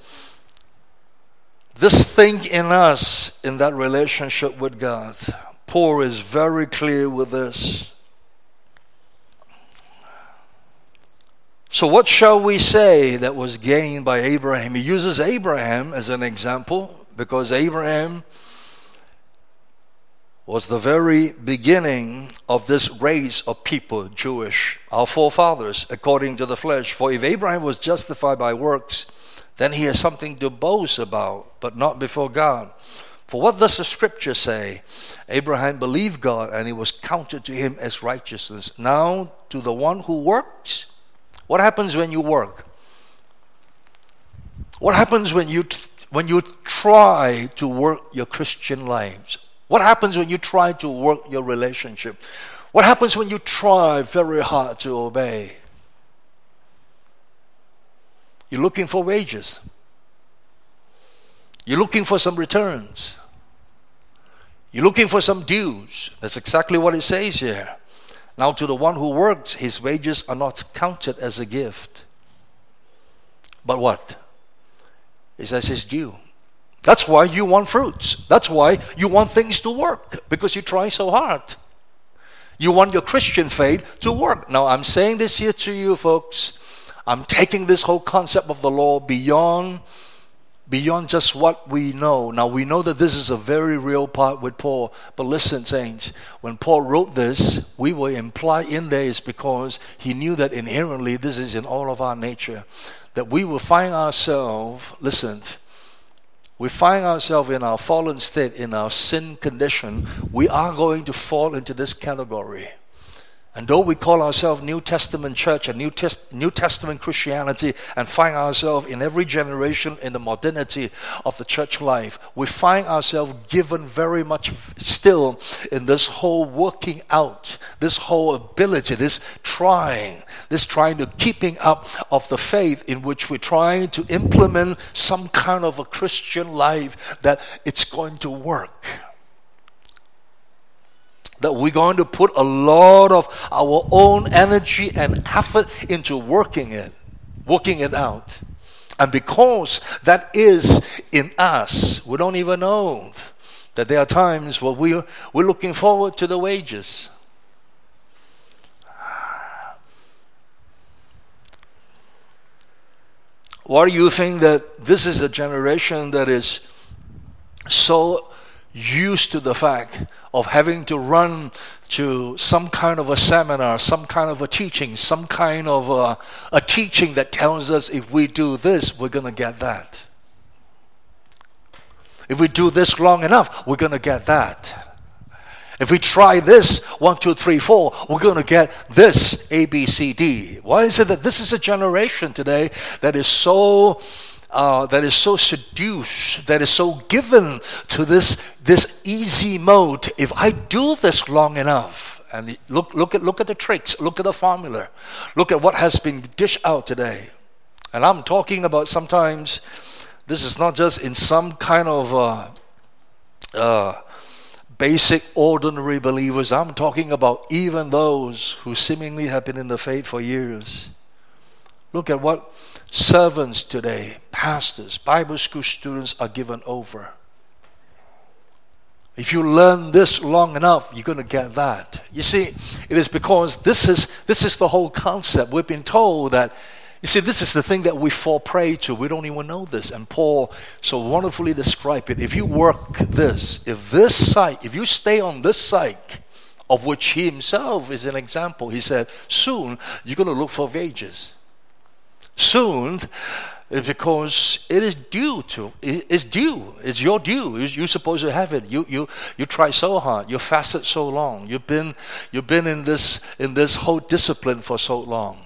thing in us in that relationship with God. Paul is very clear with this. So what shall we say that was gained by Abraham? He uses Abraham as an example because Abraham was the very beginning of this race of people, Jewish, our forefathers, according to the flesh. For if Abraham was justified by works, then he has something to boast about, but not before God. For what does the scripture say? Abraham believed God, and it was counted to him as righteousness. Now, to the one who works, what happens when you work? What happens when you try to work your Christian lives? What happens when you try to work your relationship? What happens when you try very hard to obey? You're looking for wages. You're looking for some returns. You're looking for some dues. That's exactly what it says here. Now to the one who works, his wages are not counted as a gift. But what? It says his due. That's why you want fruits. That's why you want things to work, because you try so hard. You want your Christian faith to work. Now I'm saying this here to you folks. I'm taking this whole concept of the law beyond just what we know. Now we know that this is a very real part with Paul. But listen, saints, when Paul wrote this, we will imply in there is because he knew that inherently this is in all of our nature. That we will find ourselves, we find ourselves in our fallen state, in our sin condition. We are going to fall into this category. And though we call ourselves New Testament church and New Testament Christianity and find ourselves in every generation in the modernity of the church life, we find ourselves given very much still in this whole working out, this whole ability, this trying to keeping up of the faith in which we're trying to implement some kind of a Christian life that it's going to work. That we're going to put a lot of our own energy and effort into working it out. And because that is in us, we don't even know that there are times where we're looking forward to the wages. Why do you think that this is a generation that is so used to the fact of having to run to some kind of a seminar, some kind of a teaching, some kind of a teaching that tells us if we do this, we're going to get that. If we do this long enough, we're going to get that. If we try this, 1, 2, 3, 4, we're going to get this, A, B, C, D. Why is it that this is a generation today that is so seduced, that is so given to this easy mode? If I do this long enough, and look at the tricks, look at the formula, look at what has been dished out today. And I'm talking about sometimes this is not just in some kind of basic ordinary believers. I'm talking about even those who seemingly have been in the faith for years. Look at what servants today, pastors, Bible school students are given over. If you learn this long enough, you're going to get that. You see, it is because this is the whole concept. We've been told that, you see, this is the thing that we fall prey to. We don't even know this. And Paul so wonderfully described it. If you work this, if you stay on this side, of which he himself is an example, he said, soon you're going to look for wages. Soon, because it is due. It's your due. You're supposed to have it. You try so hard. You fasted so long. You've been in this whole discipline for so long.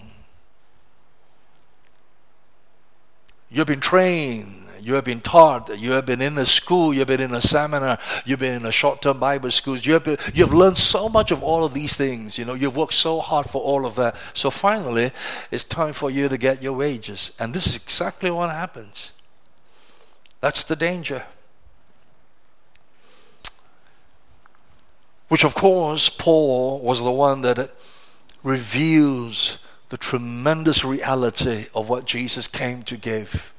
You've been trained. You have been taught. You have been in a school. You've been in a seminar. You've been in a short-term Bible schools. You have learned so much of all of these things. You've worked so hard for all of that. So finally, it's time for you to get your wages. And this is exactly what happens. That's the danger. Which, of course, Paul was the one that reveals the tremendous reality of what Jesus came to give.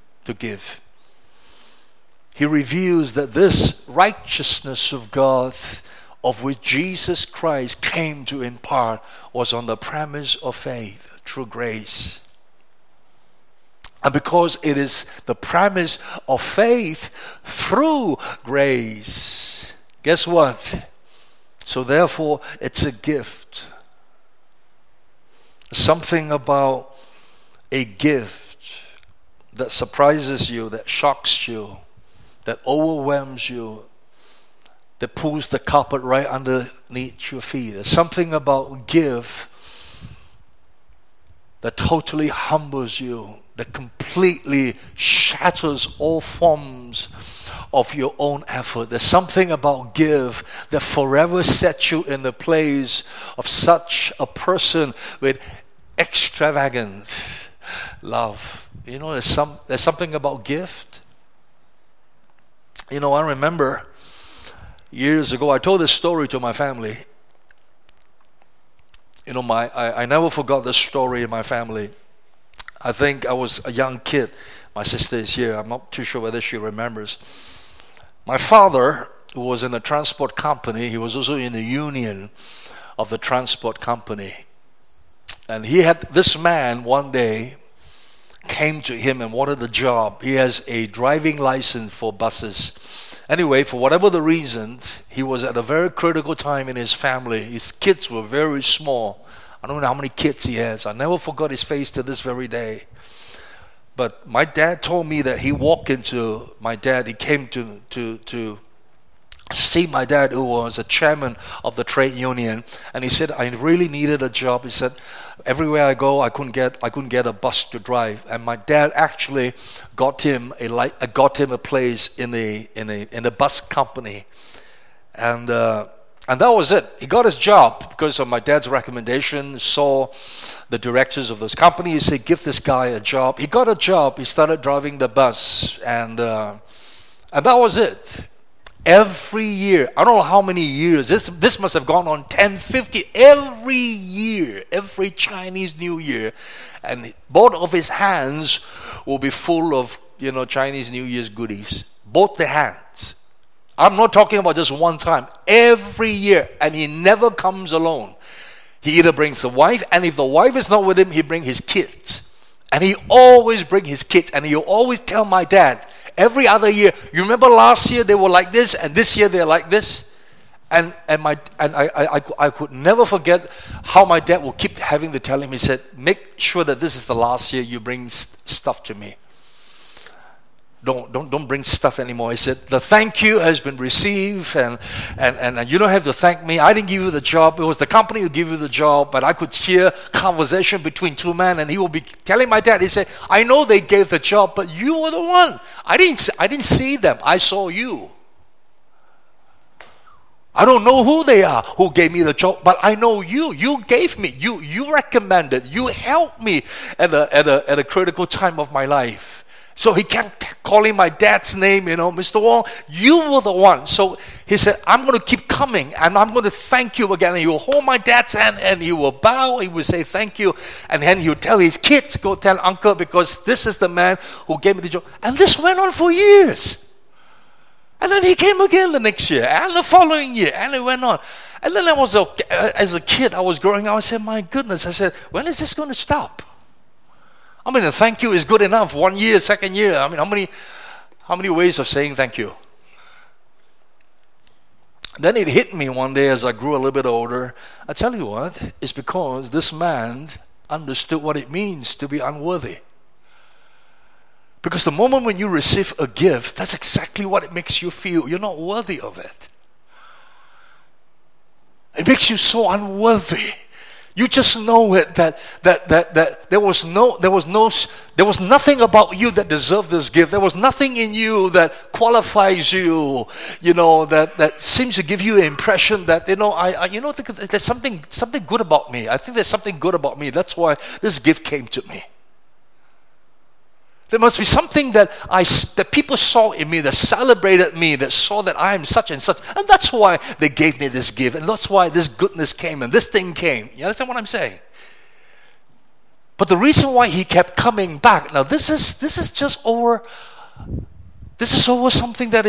He reveals that this righteousness of God, of which Jesus Christ came to impart, was on the premise of faith, through grace. And because it is the premise of faith through grace, guess what? So therefore, it's a gift. Something about a gift that surprises you, that shocks you, that overwhelms you, that pulls the carpet right underneath your feet. There's something about give that totally humbles you, that completely shatters all forms of your own effort. There's something about give that forever sets you in the place of such a person with extravagant love. There's something about gift. I remember years ago, I told this story to my family. I never forgot this story in my family. I think I was a young kid. My sister is here. I'm not too sure whether she remembers. My father, who was in the transport company, he was also in the union of the transport company. And this man one day came to him and wanted a job. He has a driving license for buses. Anyway, for whatever the reason, he was at a very critical time in his family. His kids were very small. I don't know how many kids he has. I never forgot his face to this very day. But my dad told me that he came to see my dad, who was a chairman of the trade union, and he said, I really needed a job. He said, everywhere I go, I couldn't get a bus to drive, and my dad actually got him a place in a bus company, and that was it. He got his job because of my dad's recommendation. Saw the directors of those companies say, give this guy a job. He got a job. He started driving the bus, and that was it. Every year, I don't know how many years, this must have gone on 10, 50, every year, every Chinese New Year, and both of his hands will be full of, Chinese New Year's goodies. Both the hands. I'm not talking about just one time. Every year, and he never comes alone. He either brings the wife, and if the wife is not with him, he brings his kids. And he always brings his kids, and he'll always tell my dad, every other year, you remember last year they were like this, and this year they're like this? And I could never forget how my dad will keep having to tell him, he said, make sure that this is the last year you bring stuff to me. Don't bring stuff anymore. He said, the thank you has been received, and you don't have to thank me. I didn't give you the job. It was the company who gave you the job, but I could hear conversation between two men, and he will be telling my dad, he said, I know they gave the job, but you were the one. I didn't see them. I saw you. I don't know who they are who gave me the job, but I know you. You gave me. You recommended. You helped me at a critical time of my life. So he kept calling my dad's name, Mr. Wong, you were the one. So he said, I'm going to keep coming, and I'm going to thank you again. And he will hold my dad's hand, and he will bow, he will say thank you. And then he'll tell his kids, go tell uncle, because this is the man who gave me the job. And this went on for years. And then he came again the next year, and the following year, and it went on. And then as a kid, I was growing up, I said, my goodness, I said, when is this going to stop? I mean, the thank you is good enough. 1 year, second year. I mean, how many ways of saying thank you? Then it hit me one day as I grew a little bit older. I tell you what, it's because this man understood what it means to be unworthy. Because the moment when you receive a gift, that's exactly what it makes you feel. You're not worthy of it. It makes you so unworthy. You just know it that there was nothing about you that deserved this gift. There was nothing in you that qualifies you, that seems to give you an impression that, there's something good about me. I think there's something good about me. That's why this gift came to me. There must be something that people saw in me, that celebrated me, that saw that I am such and such. And that's why they gave me this gift. And that's why this goodness came and this thing came. You understand what I'm saying? But the reason why he kept coming back, now this is over something that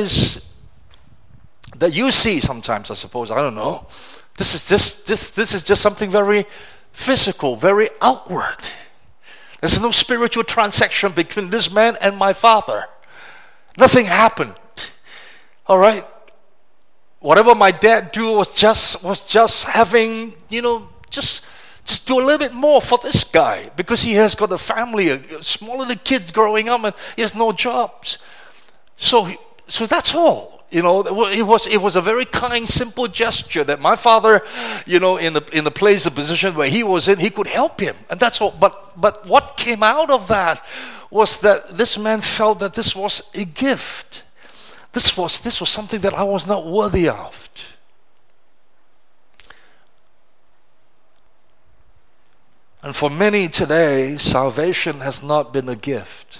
you see sometimes, I suppose. I don't know. This is just something very physical, very outward. There's no spiritual transaction between this man and my father. Nothing happened. All right? Whatever my dad do was just having, just do a little bit more for this guy, because he has got a family, smaller the kids growing up, and he has no jobs. So that's all. It was a very kind, simple gesture that my father, in the place, the position where he was in, he could help him, and that's all. But what came out of that was that this man felt that this was a gift. This was something that I was not worthy of. And for many today, salvation has not been a gift.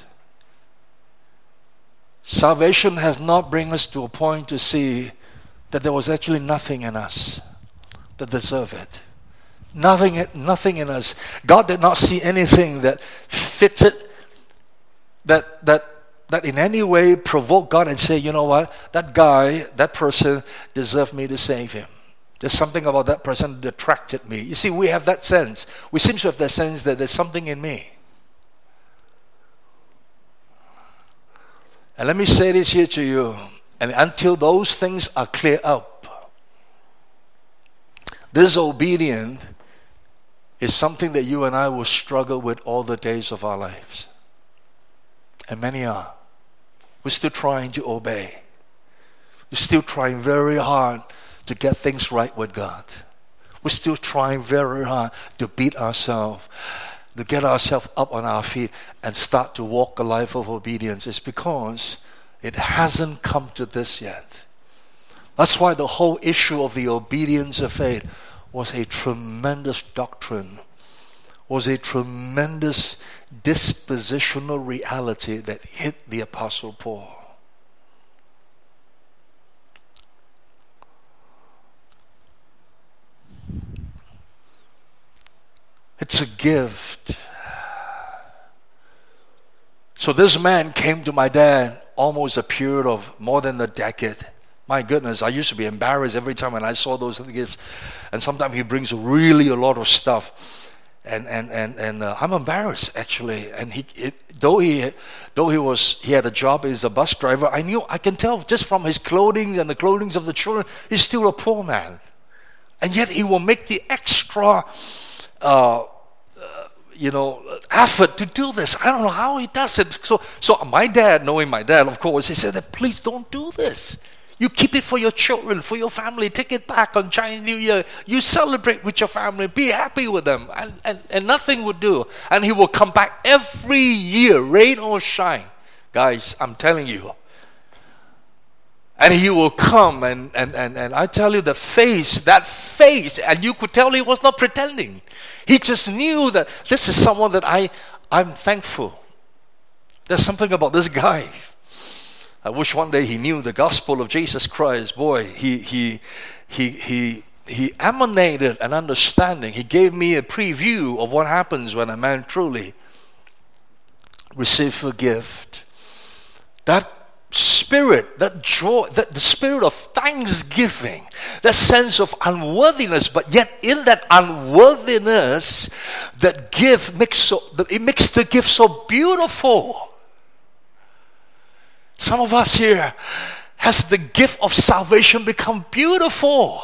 Salvation has not brought us to a point to see that there was actually nothing in us that deserved it. Nothing in us. God did not see anything that fits it, that in any way provoked God and say, you know what, that person deserved me to save him. There's something about that person that attracted me. You see, we have that sense. We seem to have that sense that there's something in me. And let me say this here to you, and until those things are cleared up, disobedience is something that you and I will struggle with all the days of our lives. And many are. We're still trying to obey. We're still trying very hard to get things right with God. We're still trying very hard to beat ourselves, to get ourselves up on our feet and start to walk a life of obedience. It's because it hasn't come to this yet. That's why the whole issue of the obedience of faith was a tremendous doctrine, was a tremendous dispositional reality that hit the Apostle Paul. It's a gift. So this man came to my dad almost a period of more than a decade. My goodness, I used to be embarrassed every time when I saw those gifts. And sometimes he brings really a lot of stuff. And I'm embarrassed actually. And though he had a job as a bus driver, I can tell just from his clothing and the clothing of the children, he's still a poor man. And yet he will make the extra effort to do this. I don't know how he does it. So my dad, knowing my dad, of course, he said that please don't do this. You keep it for your children, for your family. Take it back on Chinese New Year. You celebrate with your family. Be happy with them. And nothing would do. And he will come back every year, rain or shine. Guys, I'm telling you. And he will come and I tell you that face, and you could tell he was not pretending. He just knew that this is someone that I'm thankful. There's something about this guy. I wish one day he knew the gospel of Jesus Christ. Boy, he emanated an understanding. He gave me a preview of what happens when a man truly receives a gift. That spirit, that joy, that the spirit of thanksgiving, that sense of unworthiness, but yet in that unworthiness, that gift makes the gift so beautiful. Some of us here, has the gift of salvation become beautiful?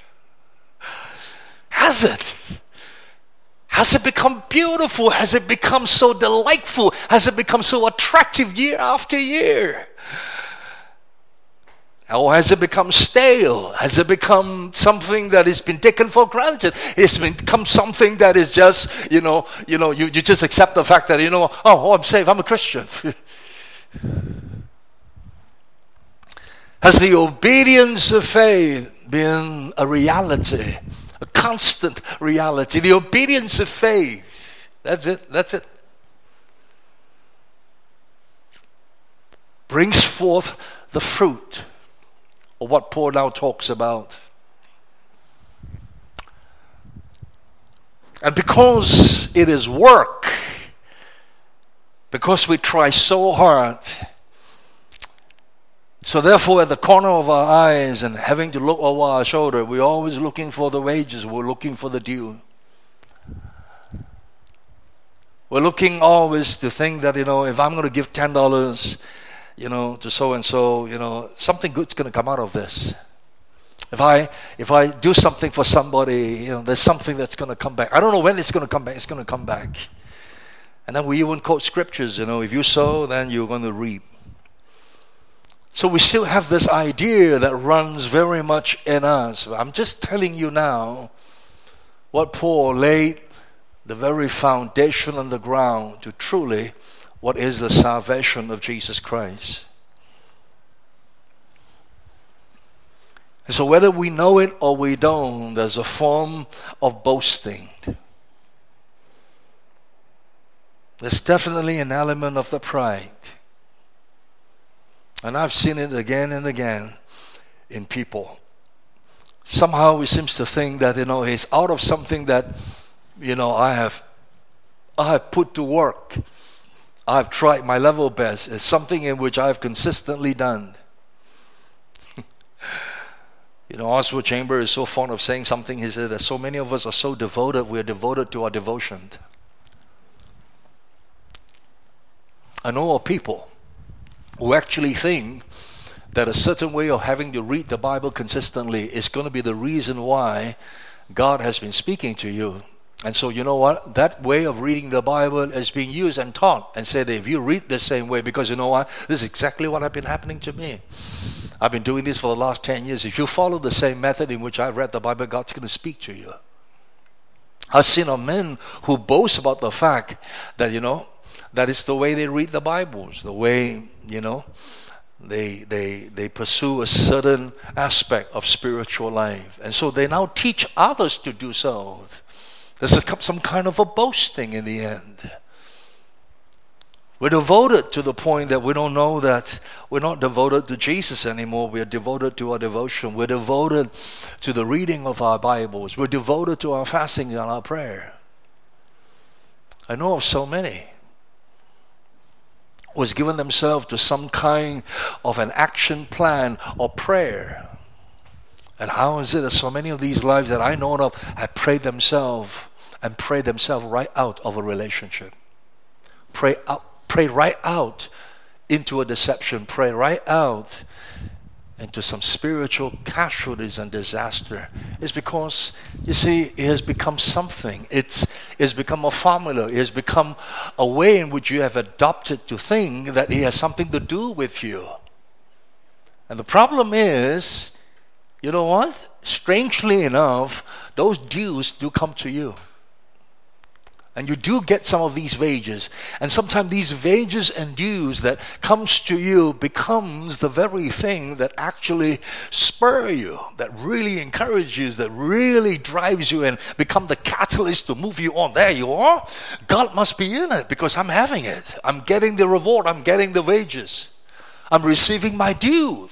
Has it? Has it become beautiful? Has it become so delightful? Has it become so attractive year after year? Or has it become stale? Has it become something that has been taken for granted? It's become something that is just, you just accept the fact that, I'm saved, I'm a Christian. Has the obedience of faith been a reality, a constant reality? The obedience of faith, that's it. Brings forth the fruit of what Paul now talks about. And because it is work, because we try so hard, so therefore at the corner of our eyes and having to look over our shoulder, we're always looking for the wages, we're looking for the due. We're looking always to think that, if I'm going to give $10, to so-and-so, something good's going to come out of this. If I do something for somebody, there's something that's going to come back. I don't know when it's going to come back. It's going to come back. And then we even quote scriptures, if you sow, then you're going to reap. So we still have this idea that runs very much in us. I'm just telling you now what Paul laid the very foundation on the ground to truly what is the salvation of Jesus Christ. And so whether we know it or we don't, there's a form of boasting. There's definitely an element of the pride. And I've seen it again and again in people. Somehow he seems to think that, he's out of something that, I have put to work. I've tried my level best. It's something in which I've consistently done. Oswald Chambers is so fond of saying something. He said that so many of us are so devoted, we are devoted to our devotion. I know of people who actually think that a certain way of having to read the Bible consistently is going to be the reason why God has been speaking to you. And so you know what? That way of reading the Bible is being used and taught and said, if you read the same way, because you know what? This is exactly what has been happening to me. I've been doing this for the last 10 years. If you follow the same method in which I read the Bible, God's going to speak to you. I've seen of men who boast about the fact that, that is the way they read the Bibles, the way, they pursue a certain aspect of spiritual life. And so they now teach others to do so. There's some kind of a boasting in the end. We're devoted to the point that we don't know that we're not devoted to Jesus anymore. We're devoted to our devotion. We're devoted to the reading of our Bibles. We're devoted to our fasting and our prayer. I know of so many who has given themselves to some kind of an action plan or prayer. And how is it that so many of these lives that I know of have prayed themselves right out of a relationship? Pray right out into a deception. Pray right out into some spiritual casualties and disaster. It's because, you see, it has become something. It's become a formula. It has become a way in which you have adopted to think that it has something to do with you. And the problem is, you know what? Strangely enough, those dues do come to you. And you do get some of these wages. And sometimes these wages and dues that comes to you becomes the very thing that actually spur you, that really encourages you, that really drives you and become the catalyst to move you on. There you are. God must be in it because I'm having it. I'm getting the reward. I'm getting the wages. I'm receiving my due.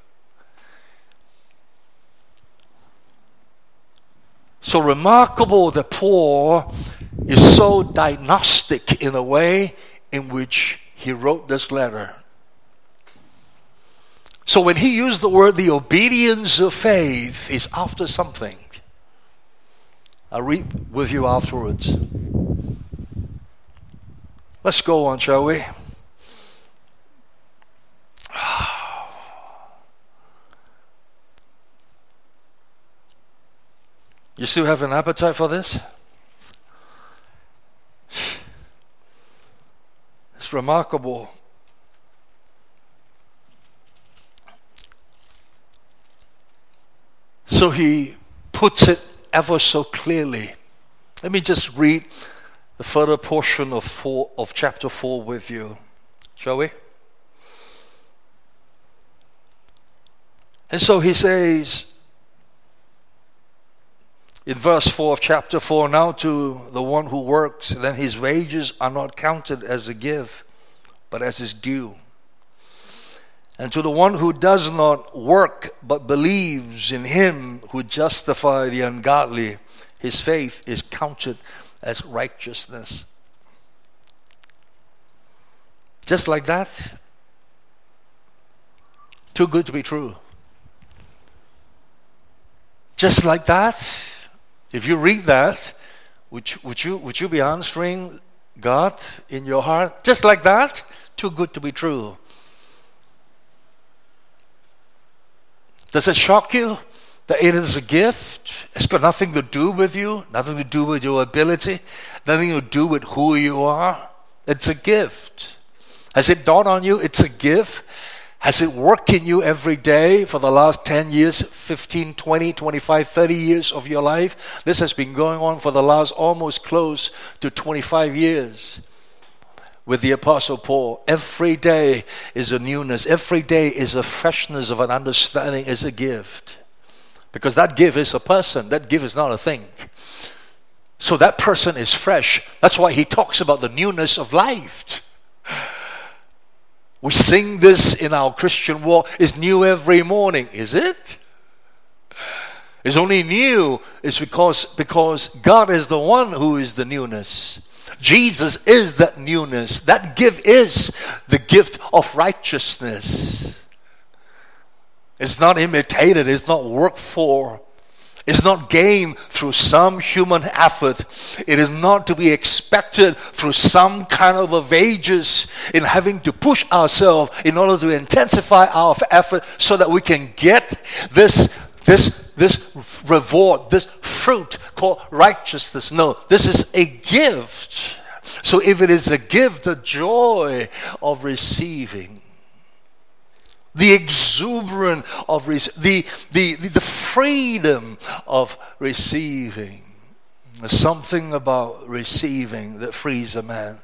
So remarkable that Paul is so diagnostic in a way in which he wrote this letter. So when he used the word the obedience of faith is after something. I'll read with you afterwards. Let's go on, shall we? You still have an appetite for this? It's remarkable. So he puts it ever so clearly. Let me just read the further portion of chapter 4 with you, shall we? And so he says, in verse 4 of chapter 4, now to the one who works, then his wages are not counted as a gift, but as his due. And to the one who does not work, but believes in him who justifies the ungodly, his faith is counted as righteousness. Just like that. Too good to be true. Just like that. If you read that, would you be answering God in your heart? Just like that? Too good to be true. Does it shock you that it is a gift? It's got nothing to do with you, nothing to do with your ability, nothing to do with who you are. It's a gift. Has it dawned on you it's a gift? Has it worked in you every day for the last 10 years, 15, 20, 25, 30 years of your life? This has been going on for the last almost close to 25 years with the Apostle Paul. Every day is a newness. Every day is a freshness of an understanding, is a gift. Because that gift is a person. That gift is not a thing. So that person is fresh. That's why he talks about the newness of life. We sing this in our Christian walk. It's new every morning. Is it? It's only new. It's because God is the one who is the newness. Jesus is that newness. That gift is the gift of righteousness. It's not imitated. It's not worked for. It's not gained through some human effort. It is not to be expected through some kind of a wages in having to push ourselves in order to intensify our effort so that we can get this reward, this fruit called righteousness. No, this is a gift. So if it is a gift, the joy of receiving the exuberance of the freedom of receiving. There's something about receiving that frees a man.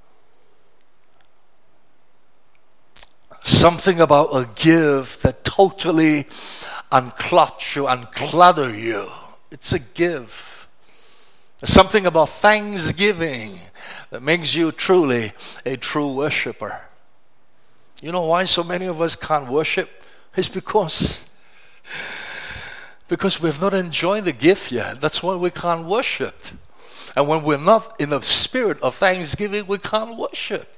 Something about a gift that totally unclutter you. It's a gift. There's something about thanksgiving that makes you truly a true worshiper. You know why so many of us can't worship? It's because we've not enjoyed the gift yet. That's why we can't worship. And when we're not in the spirit of thanksgiving, we can't worship.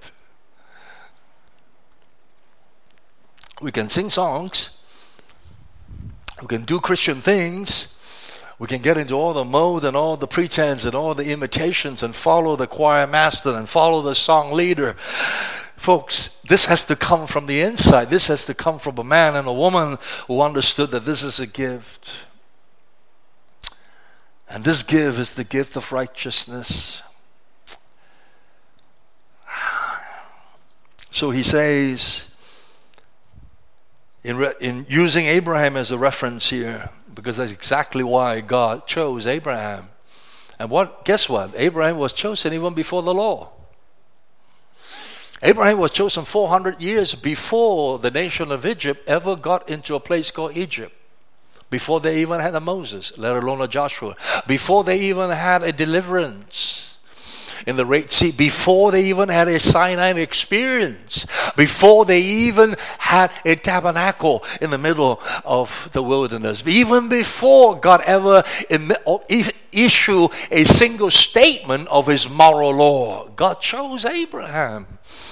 We can sing songs. We can do Christian things. We can get into all the mode and all the pretense and all the imitations and follow the choir master and follow the song leader. Folks, this has to come from the inside. This has to come from a man and a woman who understood that this is a gift. And this gift is the gift of righteousness. So he says, in using Abraham as a reference here, because that's exactly why God chose Abraham. And guess what? Abraham was chosen even before the law. Abraham was chosen 400 years before the nation of Egypt ever got into a place called Egypt. Before they even had a Moses, let alone a Joshua. Before they even had a deliverance in the Red Sea. Before they even had a Sinai experience. Before they even had a tabernacle in the middle of the wilderness. Even before God ever issued a single statement of his moral law. God chose Abraham.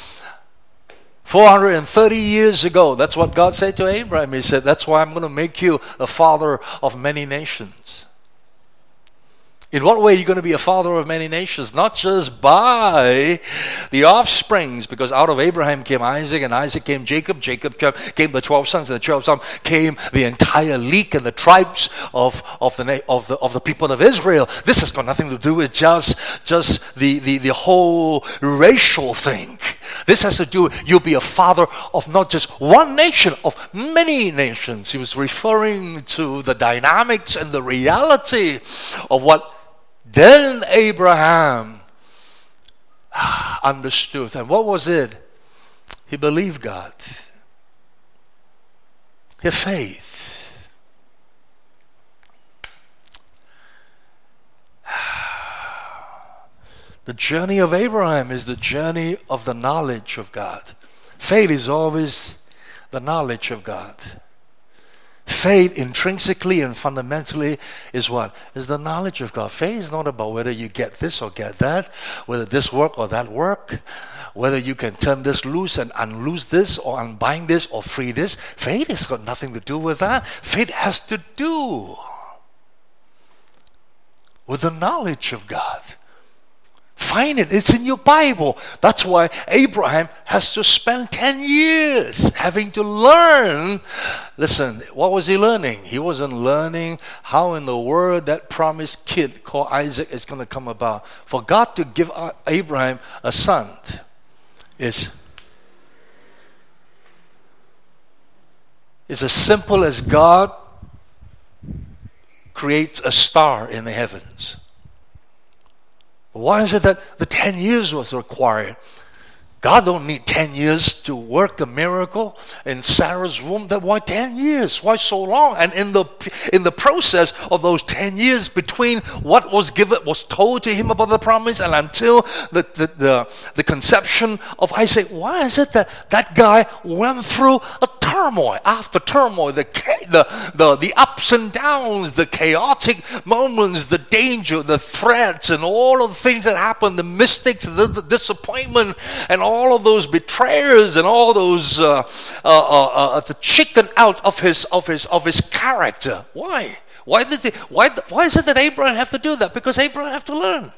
430 years ago, that's what God said to Abraham. He said, that's why I'm going to make you a father of many nations. In what way are you going to be a father of many nations? Not just by the offsprings, because out of Abraham came Isaac, and Isaac came Jacob. Jacob came the 12 sons, and the 12 sons came the entire league and the tribes of the people of Israel. This has got nothing to do with just the whole racial thing. This has to do with you'll be a father of not just one nation, of many nations. He was referring to the dynamics and the reality of what then Abraham understood. And what was it? He believed God. He had faith. The journey of Abraham is the journey of the knowledge of God. Faith is always the knowledge of God. Faith intrinsically and fundamentally is what? Is the knowledge of God. Faith is not about whether you get this or get that, whether this work or that work, whether you can turn this loose and unloose this or unbind this or free this. Faith has got nothing to do with that. Faith has to do with the knowledge of God. Find it. It's in your Bible. That's why Abraham has to spend 10 years having to learn. Listen, what was he learning? He wasn't learning how in the world that promised kid called Isaac is going to come about. For God to give Abraham a son is as simple as God creates a star in the heavens. Why is it that the 10 years was required? God don't need 10 years to work a miracle in Sarah's womb. Why 10 years? Why so long? And in the process of those 10 years between what was told to him about the promise and until the conception of Isaac, why is it that guy went through a turmoil after turmoil, the ups and downs, the chaotic moments, the danger, the threats, and all of the things that happened, the mistakes, the disappointment, and all of those betrayers and all those the chicken out of his character. Why? Why is it that Abraham have to do that? Because Abraham have to learn.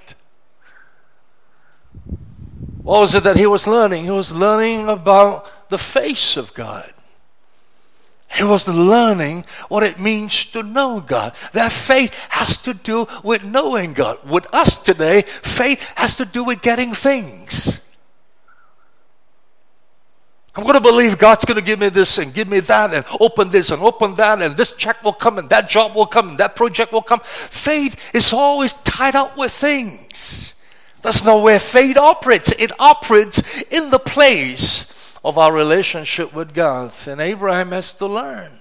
What was it that he was learning? He was learning about the face of God. He was learning what it means to know God. That faith has to do with knowing God. With us today, faith has to do with getting things. I'm going to believe God's going to give me this and give me that and open this and open that, and this check will come and that job will come and that project will come. Faith is always tied up with things. That's not where faith operates. It operates in the place of our relationship with God. And Abraham has to learn.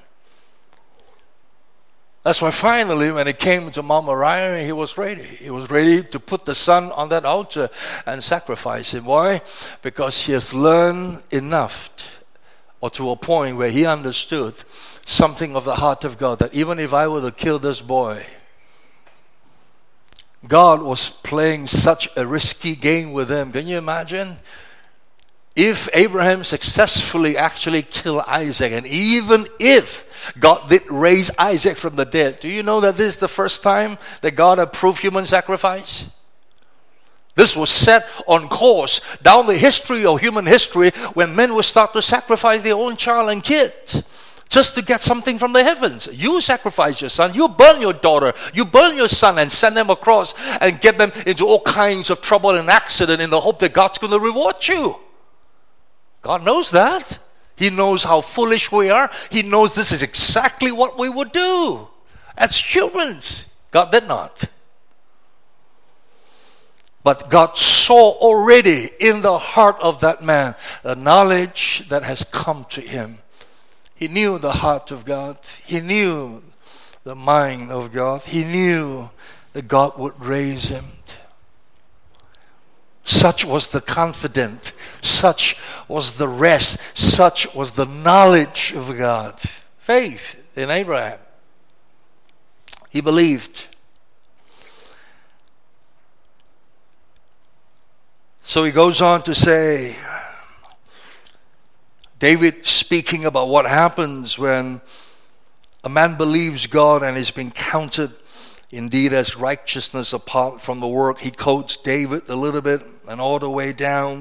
That's why finally, when it came to Mount Moriah, he was ready. He was ready to put the son on that altar and sacrifice him. Why? Because he has learned enough, or to a point where he understood something of the heart of God, that even if I were to kill this boy, God was playing such a risky game with him. Can you imagine? If Abraham successfully actually killed Isaac, and even if God did raise Isaac from the dead, do you know that this is the first time that God approved human sacrifice? This was set on course down the history of human history when men would start to sacrifice their own child and kids just to get something from the heavens. You sacrifice your son, you burn your daughter, you burn your son and send them across and get them into all kinds of trouble and accident in the hope that God's going to reward you. God knows that. He knows how foolish we are. He knows this is exactly what we would do as humans. God did not. But God saw already in the heart of that man the knowledge that has come to him. He knew the heart of God. He knew the mind of God. He knew that God would raise him. Such was the confidence, such was the rest, such was the knowledge of God. Faith in Abraham. He believed. So he goes on to say, David speaking about what happens when a man believes God and is being counted indeed as righteousness apart from the work. He quotes David a little bit and all the way down.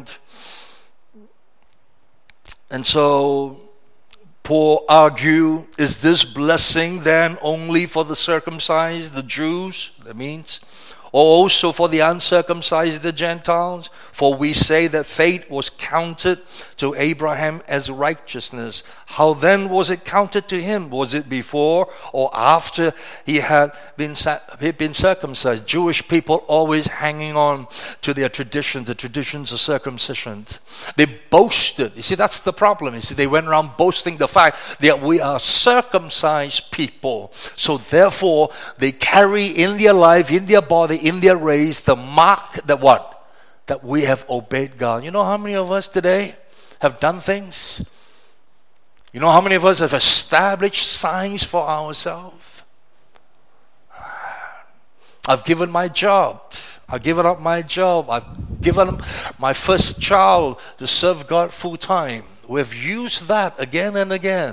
And so Paul argue, is this blessing then only for the circumcised, the Jews? That means, or also for the uncircumcised, the Gentiles? For we say that faith was counted to Abraham as righteousness. How then was it counted to him? Was it before or after he had been circumcised? Jewish people always hanging on to their traditions, the traditions of circumcision. They boasted. You see, that's the problem. You see, they went around boasting the fact that we are circumcised people. So therefore, they carry in their life, in their body, in their race, the mark that what? That we have obeyed God. You know how many of us today have done things? You know how many of us have established signs for ourselves? I've given my job. I've given up my job. I've given my first child to serve God full time. We've used that again and again.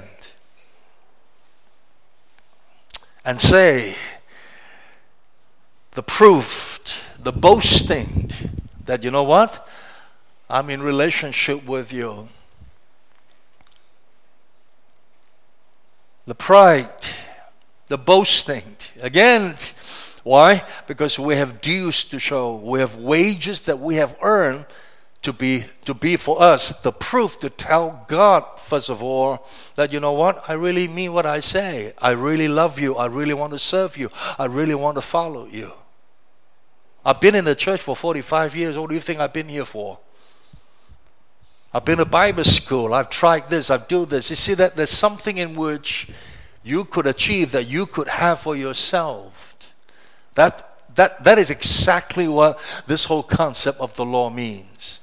And say, the proof, the boasting, that you know what? I'm in relationship with you. The pride, the boasting. Again, why? Because we have dues to show. We have wages that we have earned to be for us. The proof to tell God, first of all, that you know what? I really mean what I say. I really love you. I really want to serve you. I really want to follow you. I've been in the church for 45 years. What do you think I've been here for? I've been to Bible school. I've tried this. I've done this. You see that there's something in which you could achieve, that you could have for yourself. That is exactly what this whole concept of the law means.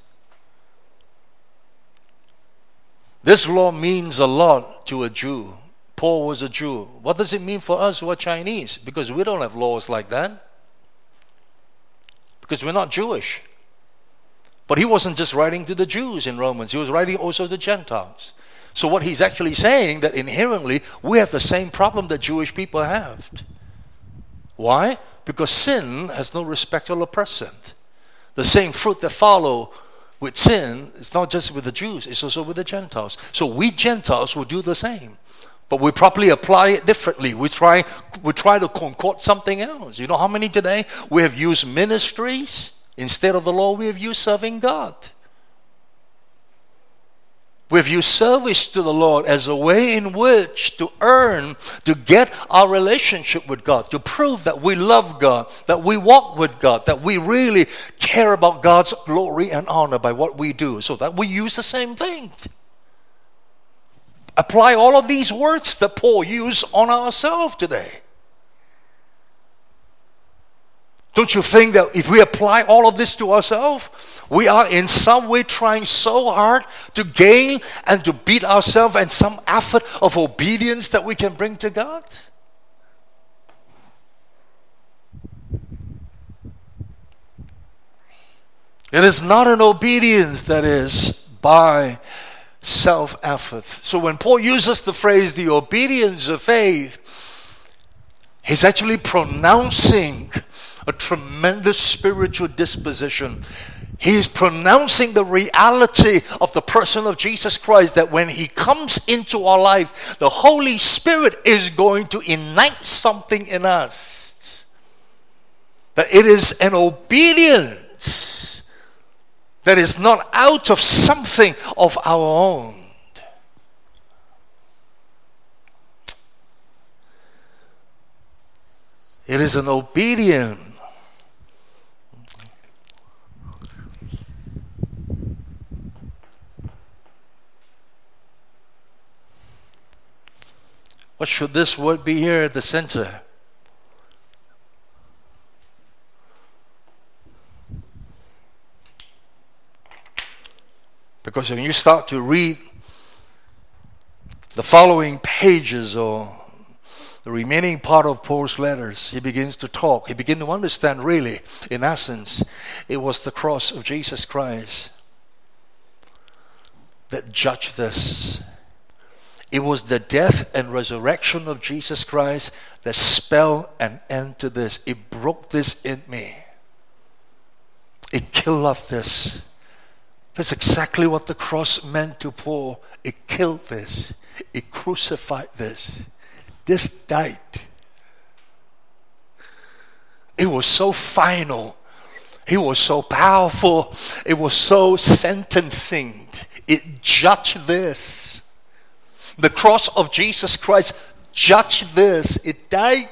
This law means a lot to a Jew. Paul was a Jew. What does it mean for us who are Chinese? Because we don't have laws like that. Because we're not Jewish. But he wasn't just writing to the Jews in Romans. He was writing also to Gentiles. So what he's actually saying, that inherently we have the same problem that Jewish people have. Why? Because sin has no respect of a person. The same fruit that follow with sin is not just with the Jews, it's also with the Gentiles. So we Gentiles will do the same. But we probably apply it differently. We try to concoct something else. You know how many today we have used ministries instead of the law? We have used serving God. We view service to the Lord as a way in which to earn, to get our relationship with God, to prove that we love God, that we walk with God, that we really care about God's glory and honor by what we do, so that we use the same thing. Apply all of these words that Paul used on ourselves today. Don't you think that if we apply all of this to ourselves, we are in some way trying so hard to gain and to beat ourselves in some effort of obedience that we can bring to God? It is not an obedience that is by self-effort. So when Paul uses the phrase, the obedience of faith, he's actually pronouncing a tremendous spiritual disposition. He is pronouncing the reality of the person of Jesus Christ, that when he comes into our life, the Holy Spirit is going to ignite something in us. That it is an obedience that is not out of something of our own. It is an obedience. What should this word be here at the center? Because when you start to read the following pages or the remaining part of Paul's letters, he begins to talk. He begins to understand, really, in essence, it was the cross of Jesus Christ that judged this. It was the death and resurrection of Jesus Christ that spelled an end to this. It broke this in me. It killed off this. That's exactly what the cross meant to Paul. It killed this. It crucified this. This died. It was so final. It was so powerful. It was so sentencing. It judged this. The cross of Jesus Christ judged this. It died.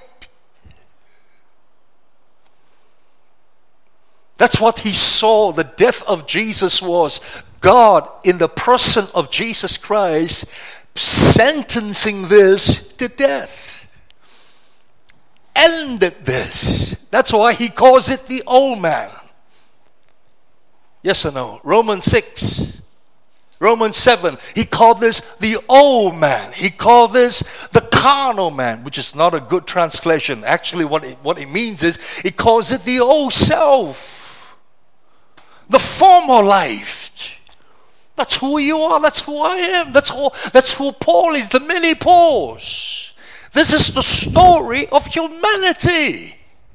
That's what he saw. The death of Jesus was God in the person of Jesus Christ sentencing this to death. Ended this. That's why he calls it the old man. Yes or no? Romans 6. Romans 7, he called this the old man. He called this the carnal man, which is not a good translation. Actually, what it means is, he calls it the old self. The former life. That's who you are. That's who I am. That's who Paul is, the many Pauls. This is the story of humanity.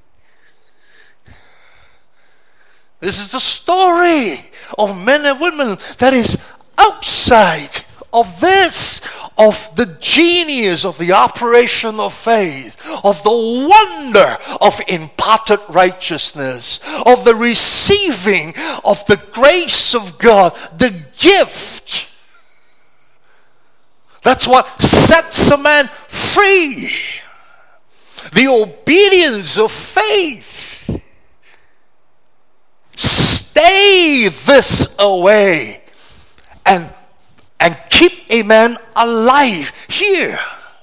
This is the story of men and women that is outside of this, of the genius of the operation of faith, of the wonder of imparted righteousness, of the receiving of the grace of God, the gift. That's what sets a man free. The obedience of faith. Stay this away. And keep a man alive here.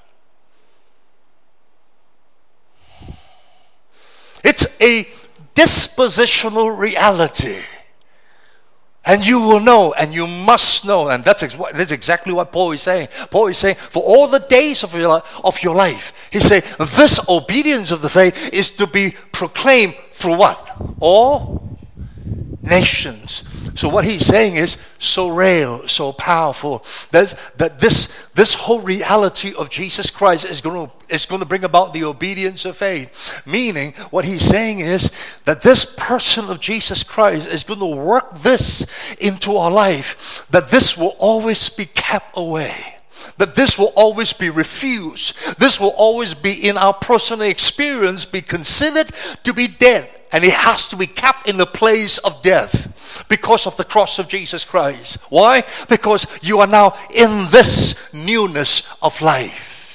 It's a dispositional reality. And you will know, and you must know, and that's exactly what Paul is saying. Paul is saying, for all the days of your life, he said, this obedience of the faith is to be proclaimed through what? All nations. So what he's saying is so real, so powerful, that this whole reality of Jesus Christ is going to bring about the obedience of faith. Meaning, what he's saying is that this person of Jesus Christ is going to work this into our life, that this will always be kept away. That this will always be refused. This will always be, in our personal experience, be considered to be dead and it has to be kept in the place of death because of the cross of Jesus Christ. Why? Because you are now in this newness of life.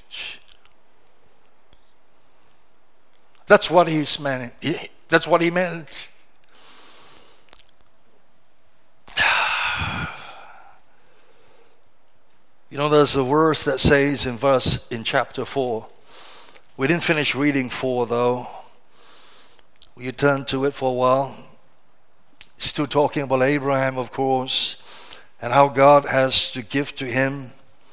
That's what he's meant. That's what he meant. You know, there's a verse that says in chapter 4. We didn't finish reading 4 though. Will you turn to it for a while? Still talking about Abraham, of course, and how God has to give to him.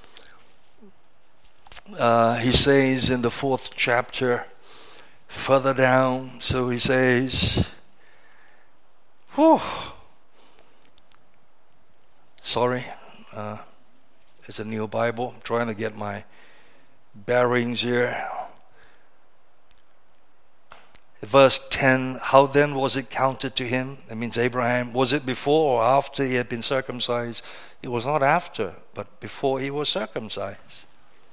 He says in the 4th chapter, further down, so he says, sorry, it's a new Bible. I'm trying to get my bearings here. Verse 10, how then was it counted to him? That means Abraham, was it before or after he had been circumcised? It was not after, but before he was circumcised.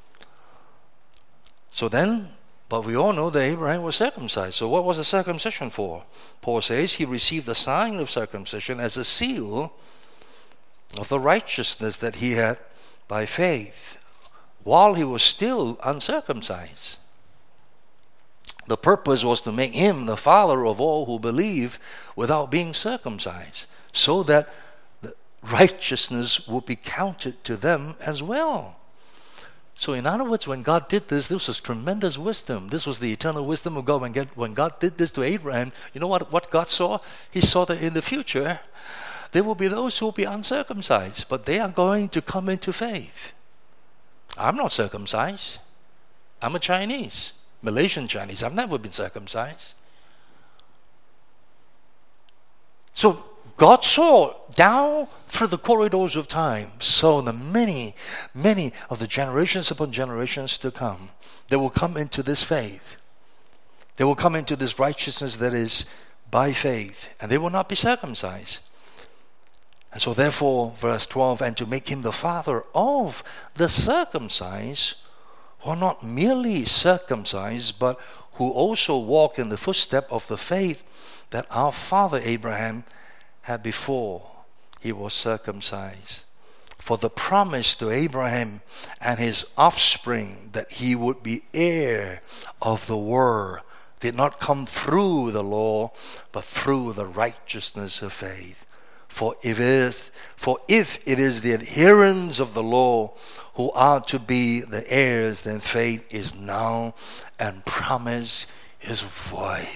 So then, but we all know that Abraham was circumcised. So what was the circumcision for? Paul says he received the sign of circumcision as a seal of the righteousness that he had by faith while he was still uncircumcised. The purpose was to make him the father of all who believe without being circumcised, so that the righteousness would be counted to them as well. So in other words, when God did this was tremendous wisdom. This was the eternal wisdom of God. When God did this to Abraham, you know what God saw? He saw that in the future, there will be those who will be uncircumcised, but they are going to come into faith. I'm not circumcised. I'm a Chinese. Malaysian Chinese. I've never been circumcised. So God saw down through the corridors of time, so the many of the generations upon generations to come, they will come into this faith. They will come into this righteousness that is by faith, and they will not be circumcised. And so therefore, verse 12, and to make him the father of the circumcised, who are not merely circumcised, but who also walk in the footstep of the faith that our father Abraham had before he was circumcised. For the promise to Abraham and his offspring that he would be heir of the world did not come through the law, but through the righteousness of faith. For if it is the adherents of the law who are to be the heirs, then faith is null and promise is void.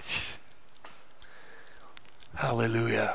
Hallelujah.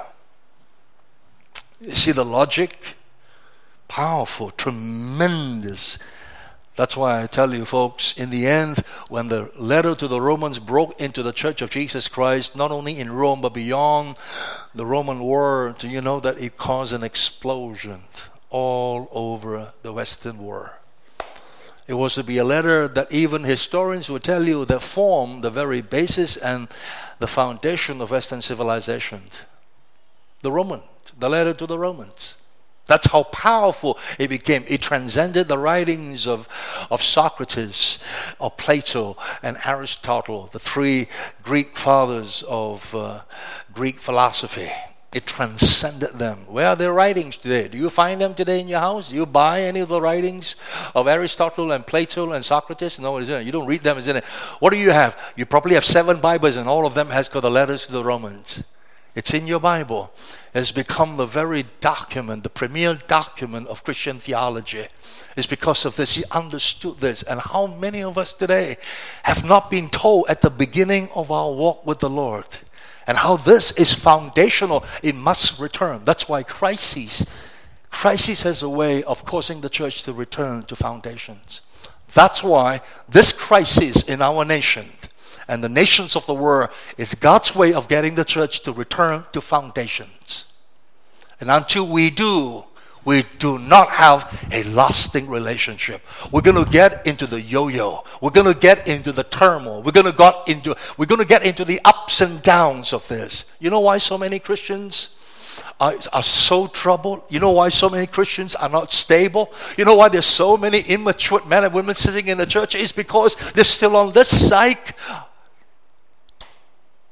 You see the logic? Powerful, tremendous. That's why I tell you folks, in the end, when the letter to the Romans broke into the Church of Jesus Christ, not only in Rome, but beyond the Roman world, do you know that it caused an explosion all over the Western world? It was to be a letter that even historians would tell you that formed the very basis and the foundation of Western civilization. The letter to the Romans. That's how powerful it became. It transcended the writings of Socrates, of Plato, and Aristotle, the three Greek fathers of Greek philosophy. It transcended them. Where are their writings today? Do you find them today in your house? Do you buy any of the writings of Aristotle and Plato and Socrates? No, isn't it? You don't read them, isn't it? What do you have? You probably have 7 Bibles, and all of them has got the letters to the Romans. It's in your Bible. It's become the very document, the premier document of Christian theology. It's because of this. He understood this. And how many of us today have not been told at the beginning of our walk with the Lord, and how this is foundational. It must return. That's why crisis has a way of causing the church to return to foundations. That's why this crisis in our nation and the nations of the world is God's way of getting the church to return to foundations. And until we do not have a lasting relationship. We're going to get into the yo-yo. We're going to get into the turmoil. We're going to get into the ups and downs of this. You know why so many Christians are so troubled? You know why so many Christians are not stable? You know why there's so many immature men and women sitting in the church? It's because they're still on this side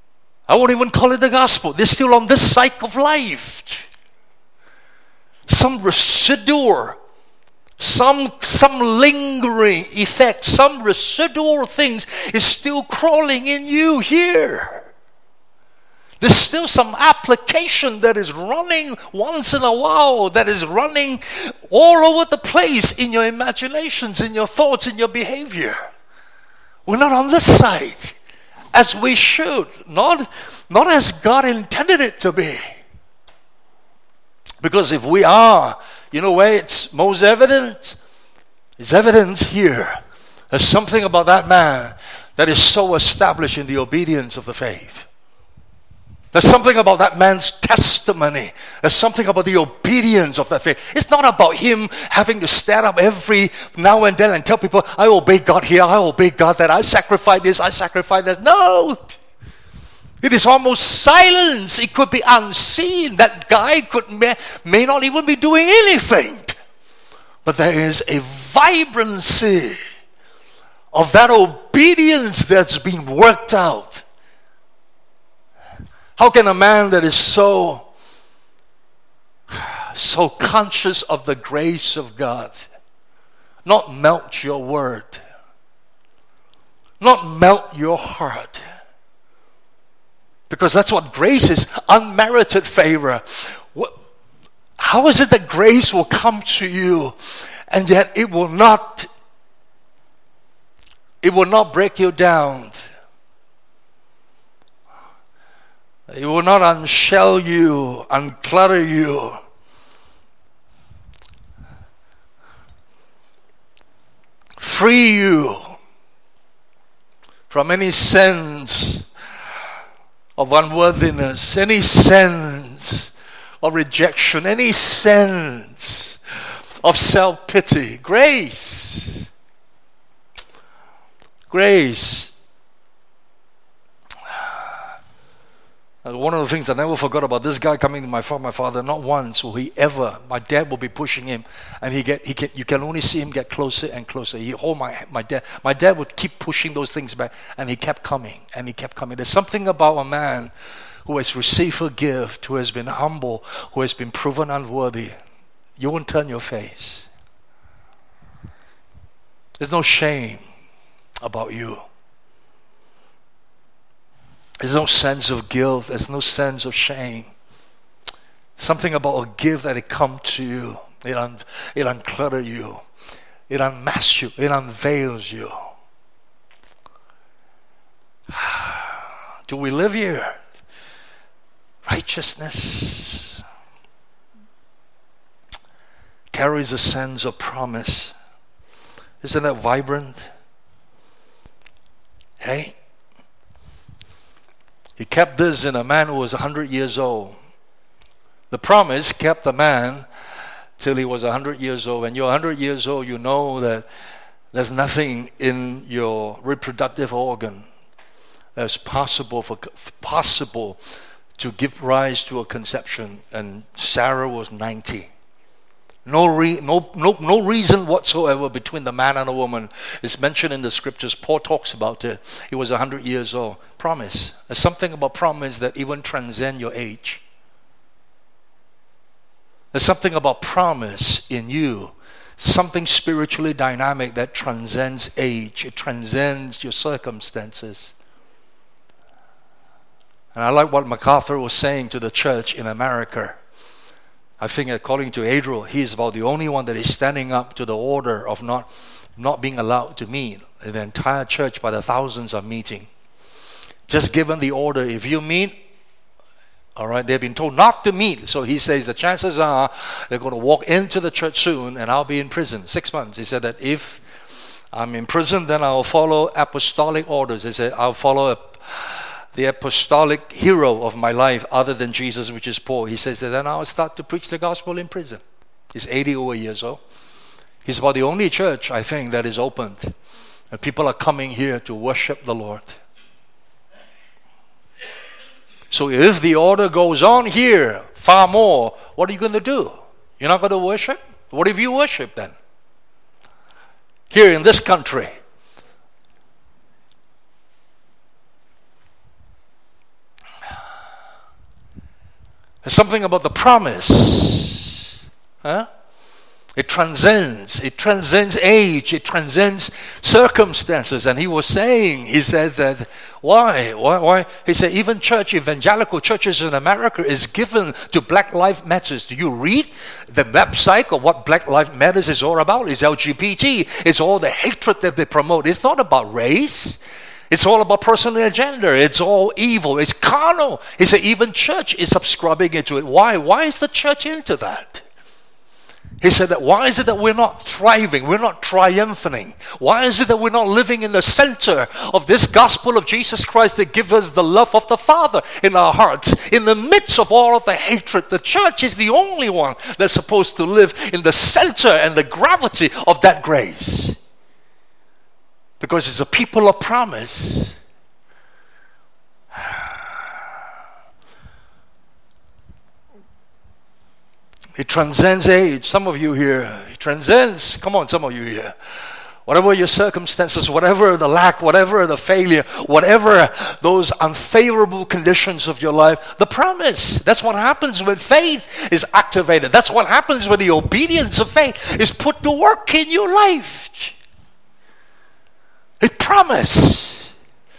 I won't even call it the gospel. They're still on this cycle of life. Some residual, some lingering effect, some residual things is still crawling in you here. There's still some application that is running once in a while, that is running all over the place in your imaginations, in your thoughts, in your behavior. We're not on this side as we should, not as God intended it to be. Because if we are, you know where it's most evident? It's evident here. There's something about that man that is so established in the obedience of the faith. There's something about that man's testimony. There's something about the obedience of that faith. It's not about him having to stand up every now and then and tell people, I obey God here, I obey God that, I sacrifice this, I sacrifice that. No! It is almost silence. It could be unseen. That guy may not even be doing anything. But there is a vibrancy of that obedience that's been worked out. How can a man that is so conscious of the grace of God not melt your word, not melt your heart? Because that's what grace is, unmerited favor. How is it that grace will come to you and yet it will not break you down? It will not unshell you, unclutter you. Free you from any sense of unworthiness, any sense of rejection, any sense of self-pity. Grace. Grace. One of the things I never forgot about this guy coming to my father, not once will he ever, my dad will be pushing him, and you can only see him get closer and closer. He hold my dad. My dad would keep pushing those things back, and he kept coming, and he kept coming. There's something about a man who has received a gift, who has been humble, who has been proven unworthy. You won't turn your face. There's no shame about you. There's no sense of guilt. There's no sense of shame. Something about a gift that it come to you. It unclutters you. It unmasks you. It unveils you. Do we live here? Righteousness carries a sense of promise. Isn't that vibrant? Hey? He kept this in a man who was 100 years old. The promise kept the man till he was 100 years old. When you're 100 years old, you know that there's nothing in your reproductive organ that's possible to give rise to a conception. And Sarah was 90. No reason whatsoever between the man and a woman. It's mentioned in the scriptures. Paul talks about it. He was 100 years old. Promise. There's something about promise that even transcends your age. There's something about promise in you. Something spiritually dynamic that transcends age. It transcends your circumstances. And I like what MacArthur was saying to the church in America. I think according to Adriel, he is about the only one that is standing up to the order of not being allowed to meet. The entire church by the thousands are meeting. Just given the order, if you meet, all right, they've been told not to meet. So he says the chances are they're going to walk into the church soon and I'll be in prison. 6 months. He said that if I'm in prison, then I'll follow apostolic orders. He said I'll follow the apostolic hero of my life other than Jesus, which is Paul. He says that then I'll start to preach the gospel in prison. He's 80 over years old. He's about the only church, I think, that is opened. And people are coming here to worship the Lord. So if the order goes on here far more, what are you going to do? You're not going to worship? What if you worship then? Here in this country. There's something about the promise. It transcends age, it transcends circumstances. And he said that, why? He said, even evangelical churches in America is given to Black Lives Matters. Do you read the website of what Black Lives Matters is all about? It's LGBT. It's all the hatred that they promote. It's not about race. It's all about personal agenda. It's all evil. It's carnal. He said, even church is subscribing into it. Why? Why is the church into that? He said that why is it that we're not thriving, we're not triumphing? Why is it that we're not living in the center of this gospel of Jesus Christ that gives us the love of the Father in our hearts? In the midst of all of the hatred, the church is the only one that's supposed to live in the center and the gravity of that grace. Because it's a people of promise. It transcends age. Some of you here, it transcends. Come on, some of you here. Whatever your circumstances, whatever the lack, whatever the failure, whatever those unfavorable conditions of your life, the promise. That's what happens when faith is activated. That's what happens when the obedience of faith is put to work in your life. A promise.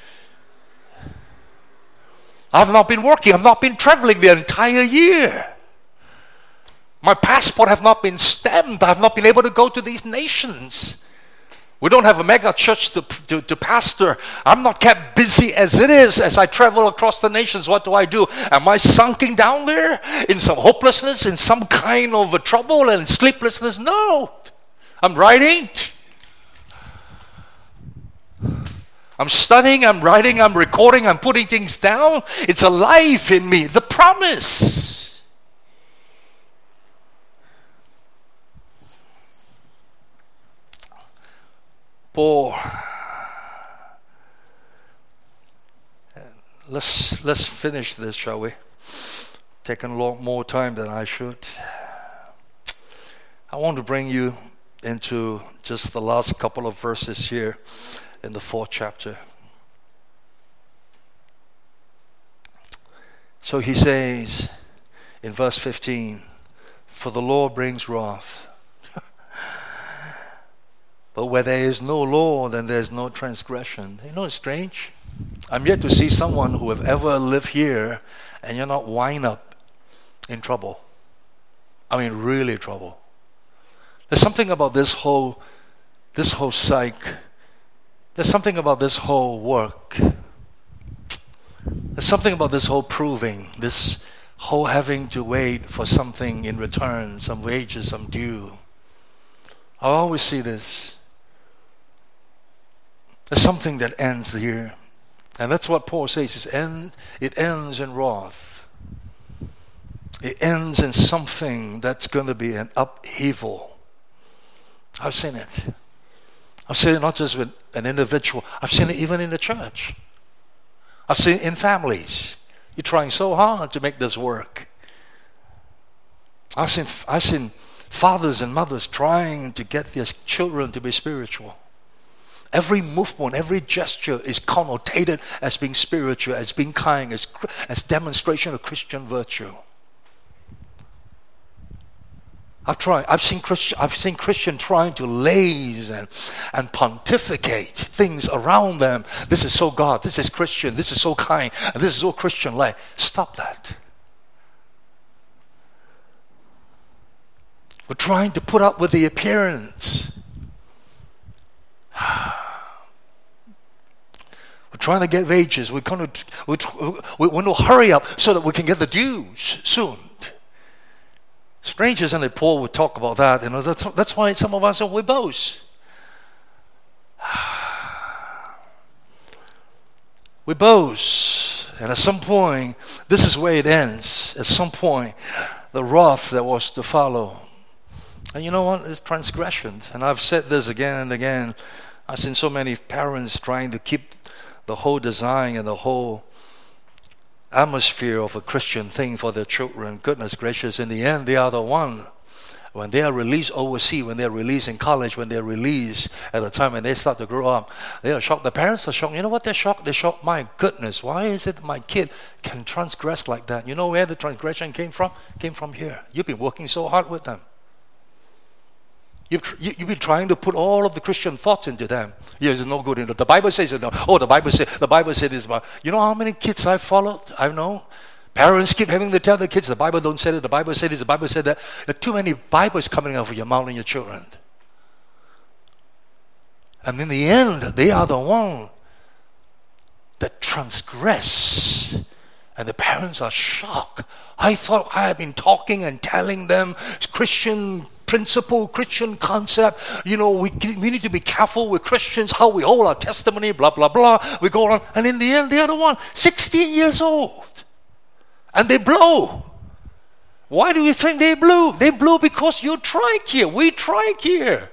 I've not been working. I've not been traveling the entire year. My passport have not been stamped. I've not been able to go to these nations. We don't have a mega church to pastor. I'm not kept busy as it is as I travel across the nations. What do? Am I sunken down there in some hopelessness, in some kind of a trouble and sleeplessness? No. I'm writing. I'm studying, I'm writing, I'm recording, I'm putting things down. It's alive in me. The promise. Paul, let's finish this, shall we? Taking a lot more time than I should. I want to bring you into just the last couple of verses here in the 4th chapter. So he says in verse 15, for the law brings wrath. But where there is no law, then there is no transgression. You know, it's strange. I'm yet to see someone who have ever lived here and you're not wind up in trouble. I mean, really trouble. There's something about this whole psych. There's something about this whole work. There's something about this whole proving, this whole having to wait for something in return, some wages, some due. I always see this. There's something that ends here. And that's what Paul says. It ends in wrath. It ends in something that's going to be an upheaval. I've seen it. I've seen it not just with an individual. I've seen it even in the church. I've seen it in families. You're trying so hard to make this work. I've seen fathers and mothers trying to get their children to be spiritual. Every movement, every gesture is connotated as being spiritual, as being kind, as demonstration of Christian virtue. I've seen Christian trying to laze and pontificate things around them. This is so God, this is Christian, this is so kind, and this is so Christian-like. Stop that. We're trying to put up with the appearance. We're trying to get wages. We want to hurry up so that we can get the dues soon. Strange, isn't it? Paul would talk about that. You know, that's why some of us we boast. We boast, and at some point, this is where it ends. At some point, the wrath that was to follow. And you know what? It's transgression. And I've said this again and again. I've seen so many parents trying to keep the whole design and the whole atmosphere of a Christian thing for their children. Goodness gracious, in the end, they are the one When they are released overseas, when they are released in college, when they are released at the time when they start to grow up, they are shocked. The parents are shocked. You know what they're shocked? They're shocked, my goodness, why is it my kid can transgress like that? You know where the transgression came from? Came from here. You've been working so hard with them. You've been trying to put all of the Christian thoughts into them. Yes, it's no good. The Bible says it. Oh, the Bible said this. But you know how many kids I followed? I know. Parents keep having to tell their kids, the Bible don't say it, the Bible said this, the Bible said that. There are too many Bibles coming out of your mouth and your children. And in the end, they are the one that transgress. And the parents are shocked. I thought I had been talking and telling them Christian principle, Christian concept. You know, we need to be careful with Christians, how we hold our testimony, blah, blah, blah. We go on. And in the end, the other one, 16 years old. And they blow. Why do you think they blew? They blew because you trike here. We trike here.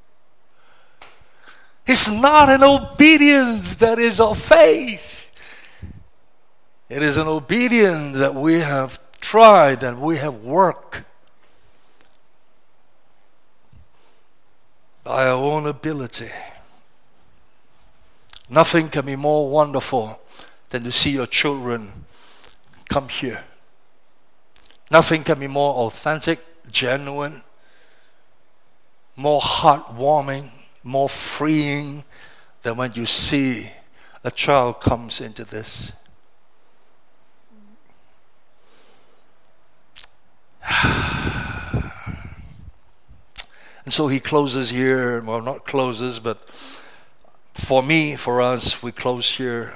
It's not an obedience that is of faith. It is an obedience that we have tried and we have worked by our own ability. Nothing can be more wonderful than to see your children come here. Nothing can be more authentic, genuine, more heartwarming, more freeing than when you see a child comes into this. And so he closes here, well, not closes, but for me, for us, we close here.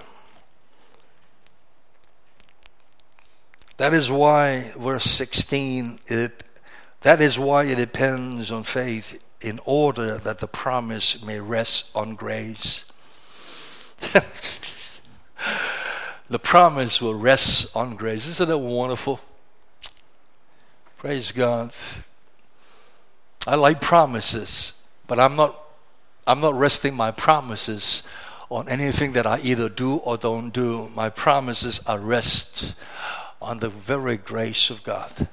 That is why, verse 16, that is why it depends on faith, in order that the promise may rest on grace. The promise will rest on grace. Isn't that wonderful? Praise God. I like promises, but I'm not resting my promises on anything that I either do or don't do. My promises are rest on the very grace of God.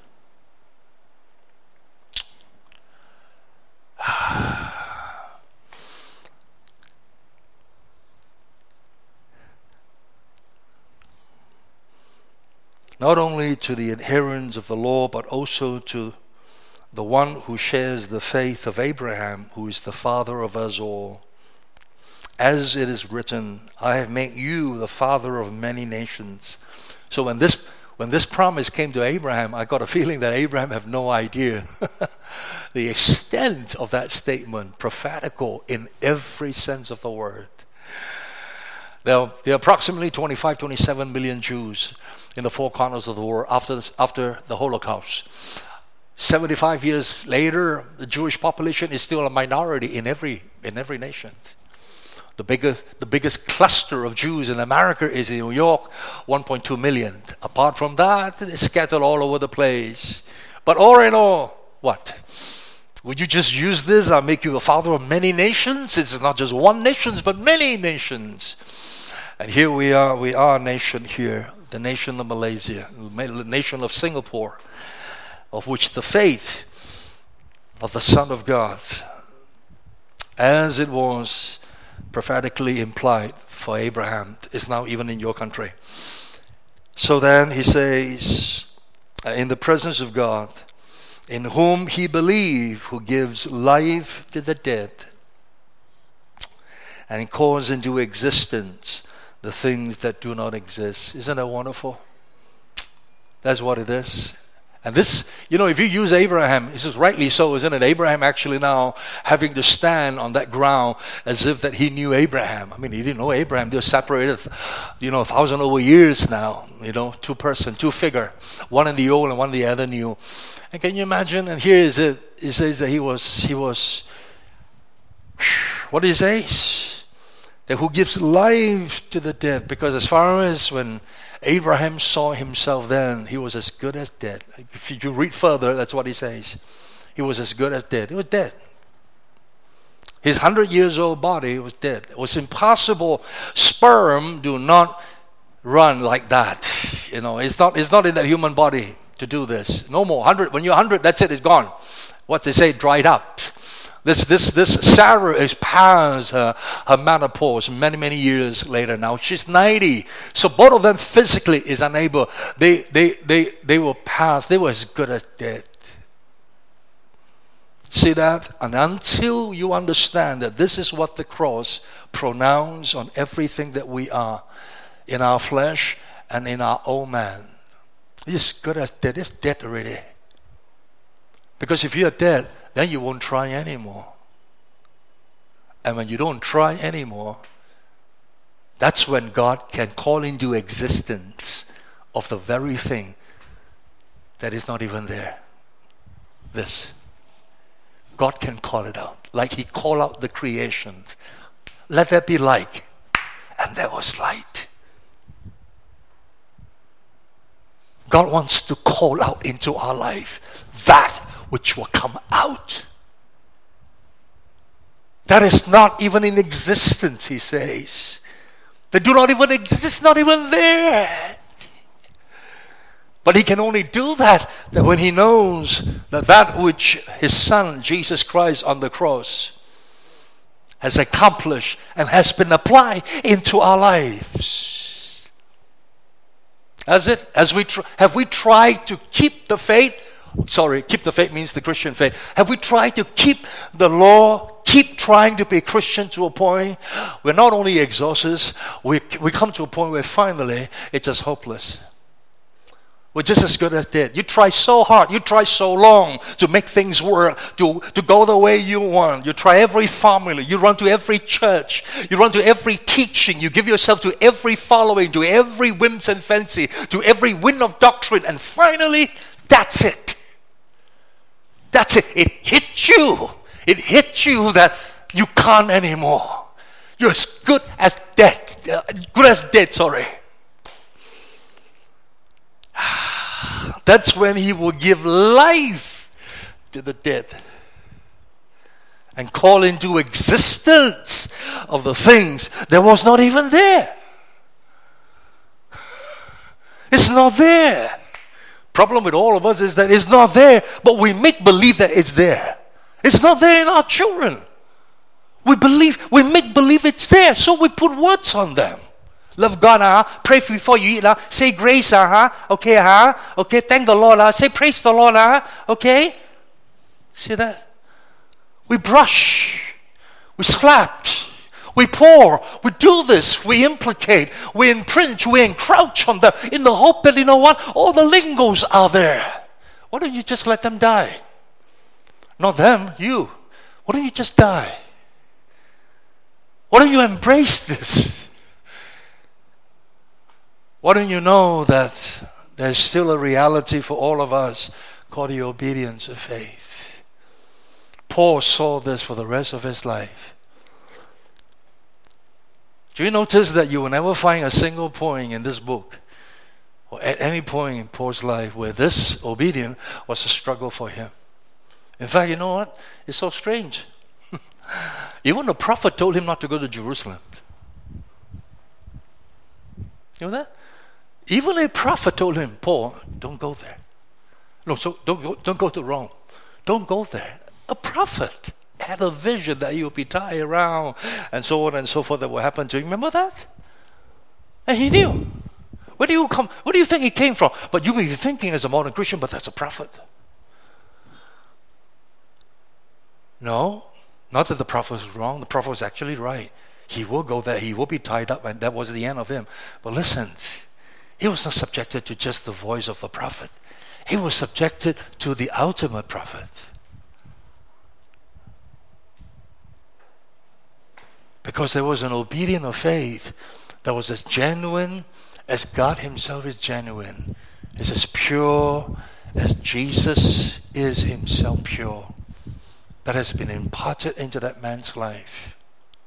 Not only to the adherents of the law, but also to the one who shares the faith of Abraham, who is the father of us all. As it is written, I have made you the father of many nations. So when this promise came to Abraham, I got a feeling that Abraham had no idea the extent of that statement, prophetical in every sense of the word. There are approximately 25, 27 million Jews in the four corners of the world after the Holocaust. 75 years later, the Jewish population is still a minority in every nation. The biggest cluster of Jews in America is in New York, 1.2 million. Apart from that, it's scattered all over the place. But all in all, what? Would you just use this? I'll make you a father of many nations. It's not just one nation, but many nations. And here we are a nation here, the nation of Malaysia, the nation of Singapore, of which the faith of the Son of God, as it was prophetically implied for Abraham, is now even in your country. So then he says, in the presence of God, in whom he believed, who gives life to the dead and calls into existence the things that do not exist. Isn't that wonderful? That's what it is. And this, if you use Abraham, this is rightly so, isn't it? Abraham actually now having to stand on that ground as if that he knew Abraham. I mean, he didn't know Abraham. They were separated, 1,000 over years now. Two person, two figure. One in the old and one in the other new. And can you imagine? And here is it. It says that he was, what did he say? That who gives life to the dead. Because as far as when Abraham saw himself then, he was as good as dead. If you read further, that's what he says. He was as good as dead. He was dead. His 100 years old body was dead. It was impossible. Sperm do not run like that. It's not in that human body to do this. No more. 100. When you're 100, that's it. It's gone. what they say, dried up. This Sarah is past her menopause many years later now. She's 90. So both of them physically is unable. They were past. They were as good as dead. See that? And until you understand that this is what the cross pronounced on everything that we are, in our flesh and in our old man, it's good as dead. It's dead already. Because if you're dead, then you won't try anymore. And when you don't try anymore, that's when God can call into existence of the very thing that is not even there. This. God can call it out. Like He called out the creation. Let there be light. And there was light. God wants to call out into our life that which will come out. That is not even in existence, He says. They do not even exist, not even there. But He can only do that when He knows that which His Son, Jesus Christ, on the cross has accomplished and has been applied into our lives. Has it? Have we tried to keep the faith? Sorry, keep the faith means the Christian faith. Have we tried to keep the law, keep trying to be Christian to a point where not only exhausted, we come to a point where finally it's just hopeless. We're just as good as dead. You try so hard, you try so long to make things work, to go the way you want. You try every formula, you run to every church, you run to every teaching, you give yourself to every following, to every whims and fancy, to every wind of doctrine, and finally, that's it. That's it. It hit you. It hit you that you can't anymore. You're as good as dead. Good as dead, sorry. That's when He will give life to the dead and call into existence of the things that was not even there. It's not there. Problem with all of us is that it's not there, but we make believe that it's there. It's not there in our children. We make believe it's there, so we put words on them. Love God, pray before you eat, say grace, okay, thank the Lord, say praise the Lord, okay. See that? We brush, we slap, we pour, we do this, we implicate, we imprint, we encroach on them in the hope that, you know what, all the lingos are there. Why don't you just let them die? Not them, you. Why don't you just die? Why don't you embrace this? Why don't you know that there's still a reality for all of us called the obedience of faith? Paul saw this for the rest of his life. Do you notice that you will never find a single point in this book or at any point in Paul's life where this obedience was a struggle for him? In fact, you know what? It's so strange. Even the prophet told him not to go to Jerusalem. You know that? Even a prophet told him, Paul, don't go there. No, so don't go to Rome. Don't go there. A prophet had a vision that he would be tied around and so on and so forth that will happen to him. Remember that? And he knew. Where do you come? Where do you think he came from? But you may be thinking as a modern Christian, but that's a prophet. No, not that the prophet was wrong. The prophet was actually right. He will go there. He will be tied up, and that was the end of him. But listen, he was not subjected to just the voice of the prophet. He was subjected to the ultimate prophet. Because there was an obedience of faith that was as genuine as God Himself is genuine. It's as pure as Jesus is Himself pure. That has been imparted into that man's life.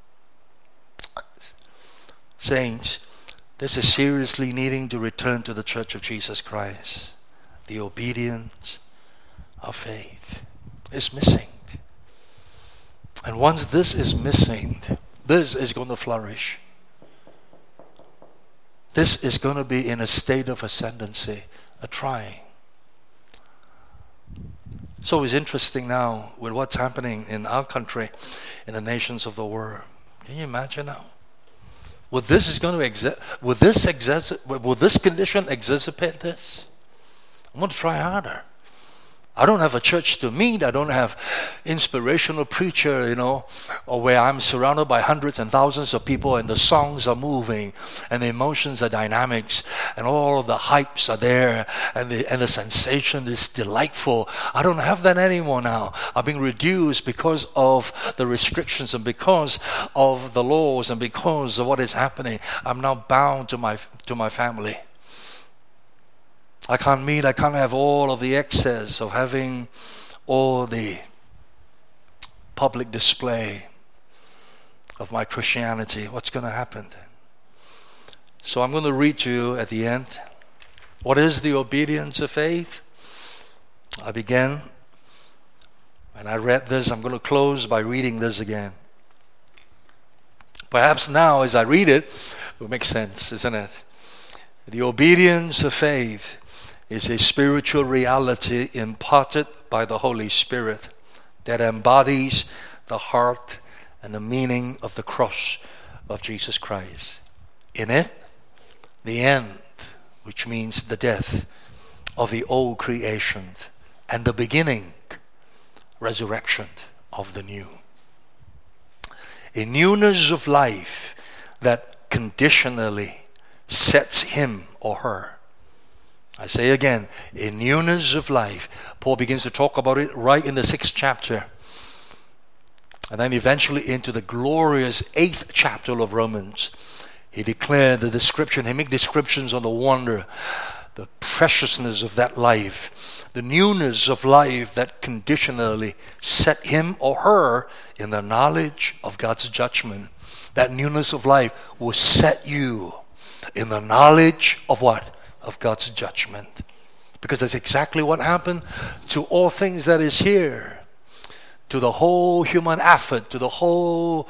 Saints, this is seriously needing to return to the Church of Jesus Christ. The obedience of faith is missing. And once this is missing, this is going to flourish. This is going to be in a state of ascendancy, a trying. So it's interesting now with what's happening in our country, in the nations of the world. Can you imagine now? Will this condition exacerbate this? I'm going to try harder. I don't have a church to meet. I don't have inspirational preacher, or where I'm surrounded by hundreds and thousands of people and the songs are moving and the emotions are dynamics and all of the hypes are there and the sensation is delightful. I don't have that anymore now. I've been reduced because of the restrictions and because of the laws and because of what is happening. I'm now bound to my family. I can't have all of the excess of having all the public display of my Christianity. What's going to happen then? So I'm going to read to you at the end. What is the obedience of faith? I began, and I read this. I'm going to close by reading this again. Perhaps now as I read it will make sense, isn't it? The obedience of faith is a spiritual reality imparted by the Holy Spirit that embodies the heart and the meaning of the cross of Jesus Christ. In it, the end, which means the death of the old creation, and the beginning, resurrection of the new. A newness of life that conditionally sets him or her. I say again, a newness of life. Paul begins to talk about it right in the 6th chapter. And then eventually into the glorious 8th chapter of Romans. He declared the description, he made descriptions on the wonder, the preciousness of that life, the newness of life that conditionally set him or her in the knowledge of God's judgment. That newness of life will set you in the knowledge of what? Of God's judgment. Because that's exactly what happened to all things that is here. To the whole human effort, to the whole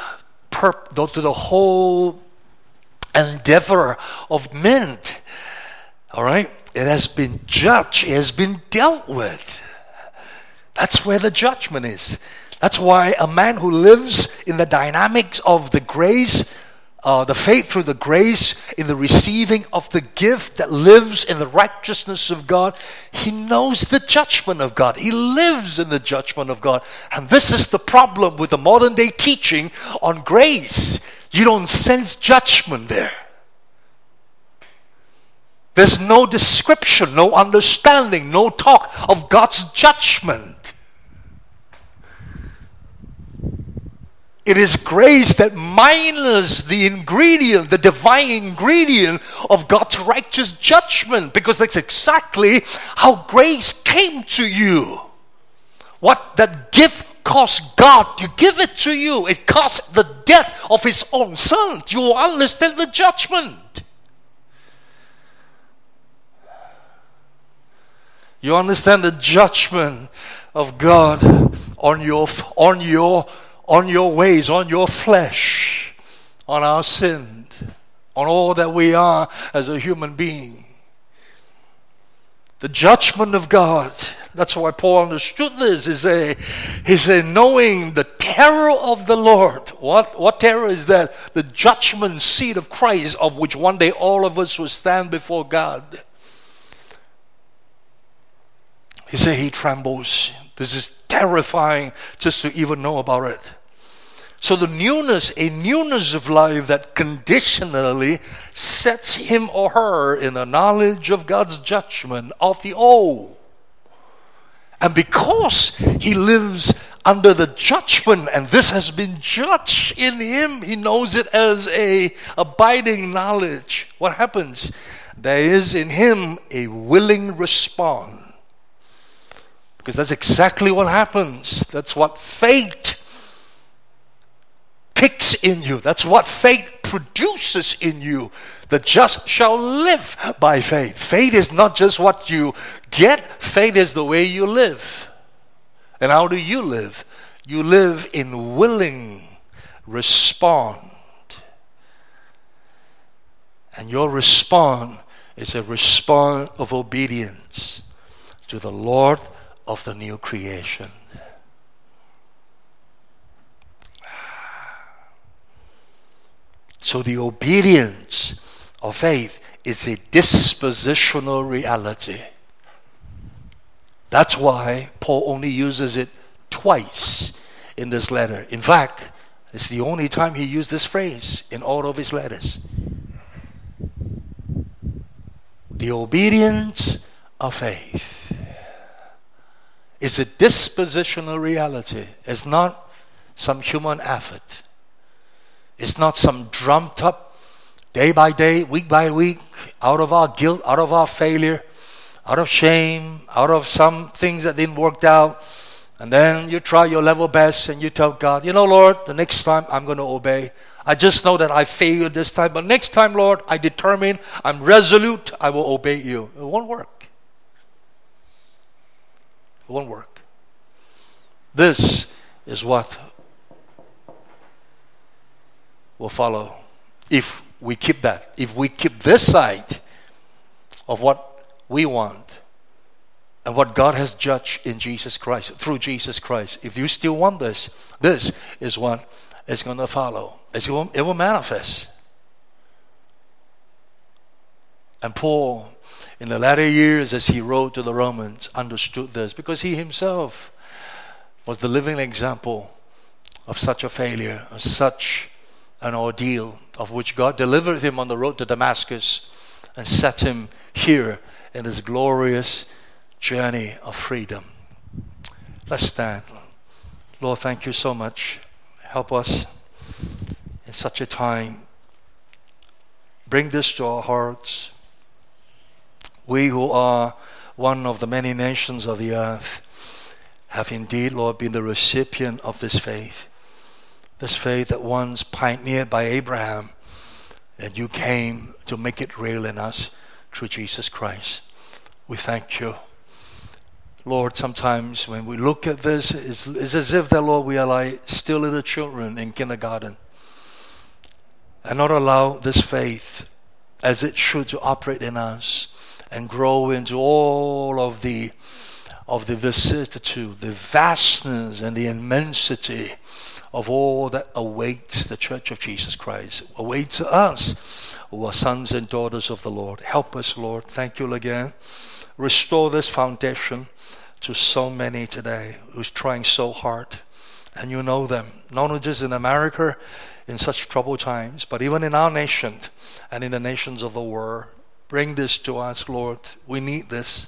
endeavor of men. All right? It has been judged. It has been dealt with. That's where the judgment is. That's why a man who lives in the dynamics of the grace, the faith through the grace, in the receiving of the gift that lives in the righteousness of God, he knows the judgment of God. He lives in the judgment of God. And this is the problem with the modern day teaching on grace. You don't sense judgment there. There's no description, no understanding, no talk of God's judgment. It is grace that minus the ingredient, the divine ingredient of God's righteous judgment, because that's exactly how grace came to you. What that gift cost God to give it to you. It cost the death of His own Son. You understand the judgment. You understand the judgment of God on your ways, on your flesh, on our sin, on all that we are as a human being. The judgment of God. That's why Paul understood this. He said, knowing the terror of the Lord. What terror is that? The judgment seat of Christ, of which one day all of us will stand before God. He said he trembles. This is terrifying just to even know about it. So a newness of life that conditionally sets him or her in the knowledge of God's judgment of the old. And because he lives under the judgment, and this has been judged in him, he knows it as a abiding knowledge. What happens? There is in him a willing response. Because that's exactly what happens. That's what faith picks in you. That's what faith produces in you. The just shall live by faith. Faith is not just what you get. Faith is the way you live. And how do you live? You live in willing response. And your response is a response of obedience to the Lord of the new creation. So the obedience of faith is a dispositional reality. That's why Paul only uses it twice in this letter. In fact, it's the only time he used this phrase in all of his letters. The obedience of faith is a dispositional reality. It's not some human effort. It's not some drummed up, day by day, week by week, out of our guilt, out of our failure, out of shame, out of some things that didn't work out. And then you try your level best and you tell God, Lord, the next time I'm going to obey. I just know that I failed this time, but next time, Lord, I'm resolute, I will obey you. It won't work. It won't work. This is what will follow if we keep that. If we keep this side of what we want and what God has judged in Jesus Christ, through Jesus Christ, if you still want this is what is going to follow. It will manifest. And Paul, in the latter years, as he wrote to the Romans, understood this because he himself was the living example of such a failure, of such an ordeal, of which God delivered him on the road to Damascus and set him here in this glorious journey of freedom. Let's stand. Lord, thank you so much. Help us in such a time. Bring this to our hearts. We who are one of the many nations of the earth have indeed, Lord, been the recipient of this faith. This faith that once pioneered by Abraham, and you came to make it real in us through Jesus Christ. We thank you. Lord, sometimes when we look at this, it's as if that, Lord, we are like still little children in kindergarten. And not allow this faith as it should to operate in us and grow into all of the vicissitude, the vastness and the immensity of all that awaits the Church of Jesus Christ, awaits us who are sons and daughters of the Lord. Help us, Lord. Thank you again. Restore this foundation to so many today who's trying so hard. And you know them, not only just in America in such troubled times, but even in our nation and in the nations of the world. Bring this to us, Lord. We need this.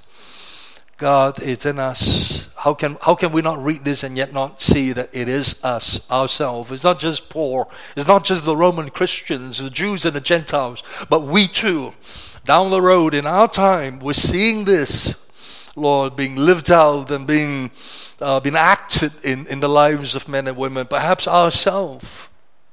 God, it's in us. How can we not read this and yet not see that it is us, ourselves? It's not just Paul. It's not just the Roman Christians, the Jews and the Gentiles, but we too, down the road in our time, we're seeing this, Lord, being lived out and being acted in the lives of men and women, perhaps ourselves.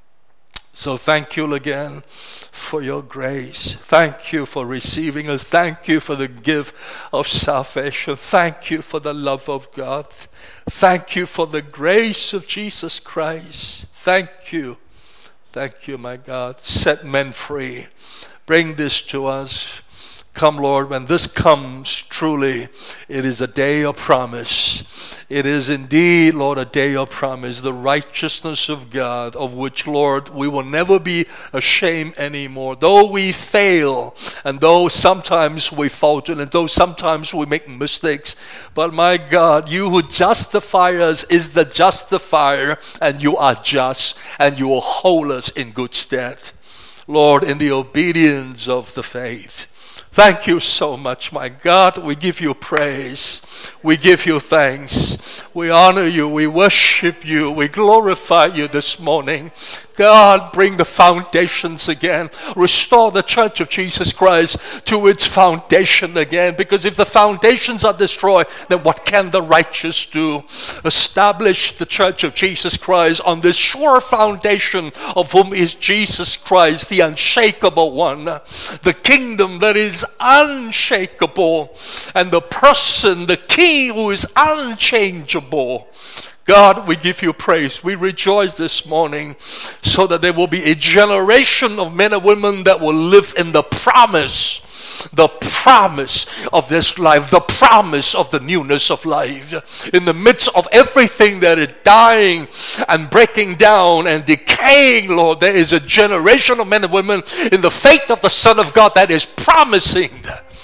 So thank you again for your grace. Thank you for receiving us. Thank you for the gift of salvation. Thank you for the love of God. Thank you for the grace of Jesus Christ. Thank you. Thank you, my God. Set men free. Bring this to us. Come, Lord, when this comes, truly, it is a day of promise. It is indeed, Lord, a day of promise, the righteousness of God, of which, Lord, we will never be ashamed anymore. Though we fail, and though sometimes we falter, and though sometimes we make mistakes, but my God, you who justify us is the justifier, and you are just, and you will hold us in good stead. Lord, in the obedience of the faith. Thank you so much, my God. We give you praise. We give you thanks. We honor you. We worship you. We glorify you this morning. God, bring the foundations again. Restore the Church of Jesus Christ to its foundation again. Because if the foundations are destroyed, then what can the righteous do? Establish the Church of Jesus Christ on this sure foundation of whom is Jesus Christ, the unshakable one. The kingdom that is unshakable. And the person, the King who is unchangeable. God, we give you praise. We rejoice this morning so that there will be a generation of men and women that will live in the promise the promise of this life, the promise of the newness of life. In the midst of everything that is dying and breaking down and decaying, Lord, there is a generation of men and women in the faith of the Son of God that is promising.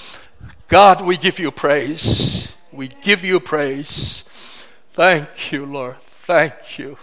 God, we give you praise. We give you praise. Thank you, Lord. Thank you.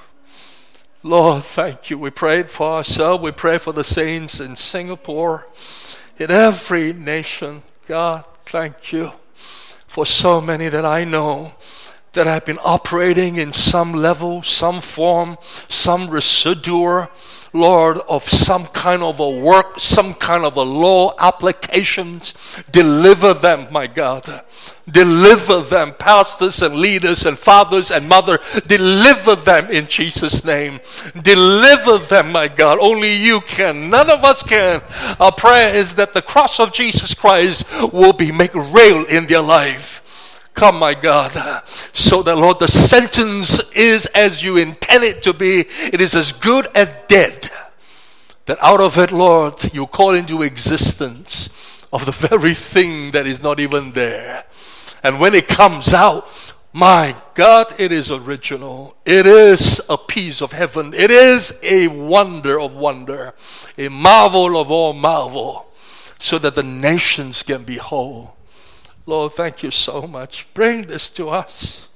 Lord, thank you. We prayed for ourselves. We pray for the saints in Singapore, in every nation. God, thank you for so many that I know that have been operating in some level, some form, some residue, Lord, of some kind of a work, some kind of a law applications. Deliver them, my God. Deliver them, pastors and leaders and fathers and mother. Deliver them in Jesus' name. Deliver them, my God. Only you can. None of us can. Our prayer is that the cross of Jesus Christ will be made real in their life. Come, my God, so that, Lord, the sentence is as you intend it to be. It is as good as dead. That out of it, Lord, you call into existence of the very thing that is not even there. And when it comes out, my God, it is original. It is a piece of heaven. It is a wonder of wonder, a marvel of all marvel, so that the nations can be whole. Lord, thank you so much. Bring this to us.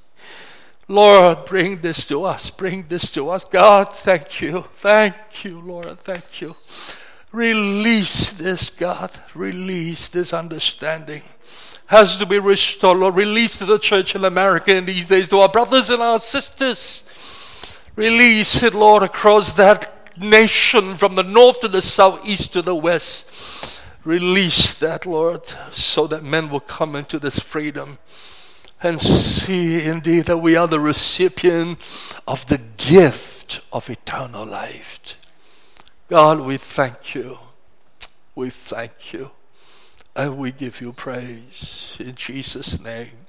Lord, bring this to us. Bring this to us. God, thank you. Thank you, Lord. Thank you. Release this, God. Release this understanding. Has to be restored, Lord. Release to the church in America in these days, to our brothers and our sisters. Release it, Lord, across that nation, from the north to the south, east to the west. Release that, Lord, so that men will come into this freedom and see indeed that we are the recipient of the gift of eternal life. God, we thank you. We thank you. And we give you praise in Jesus' name.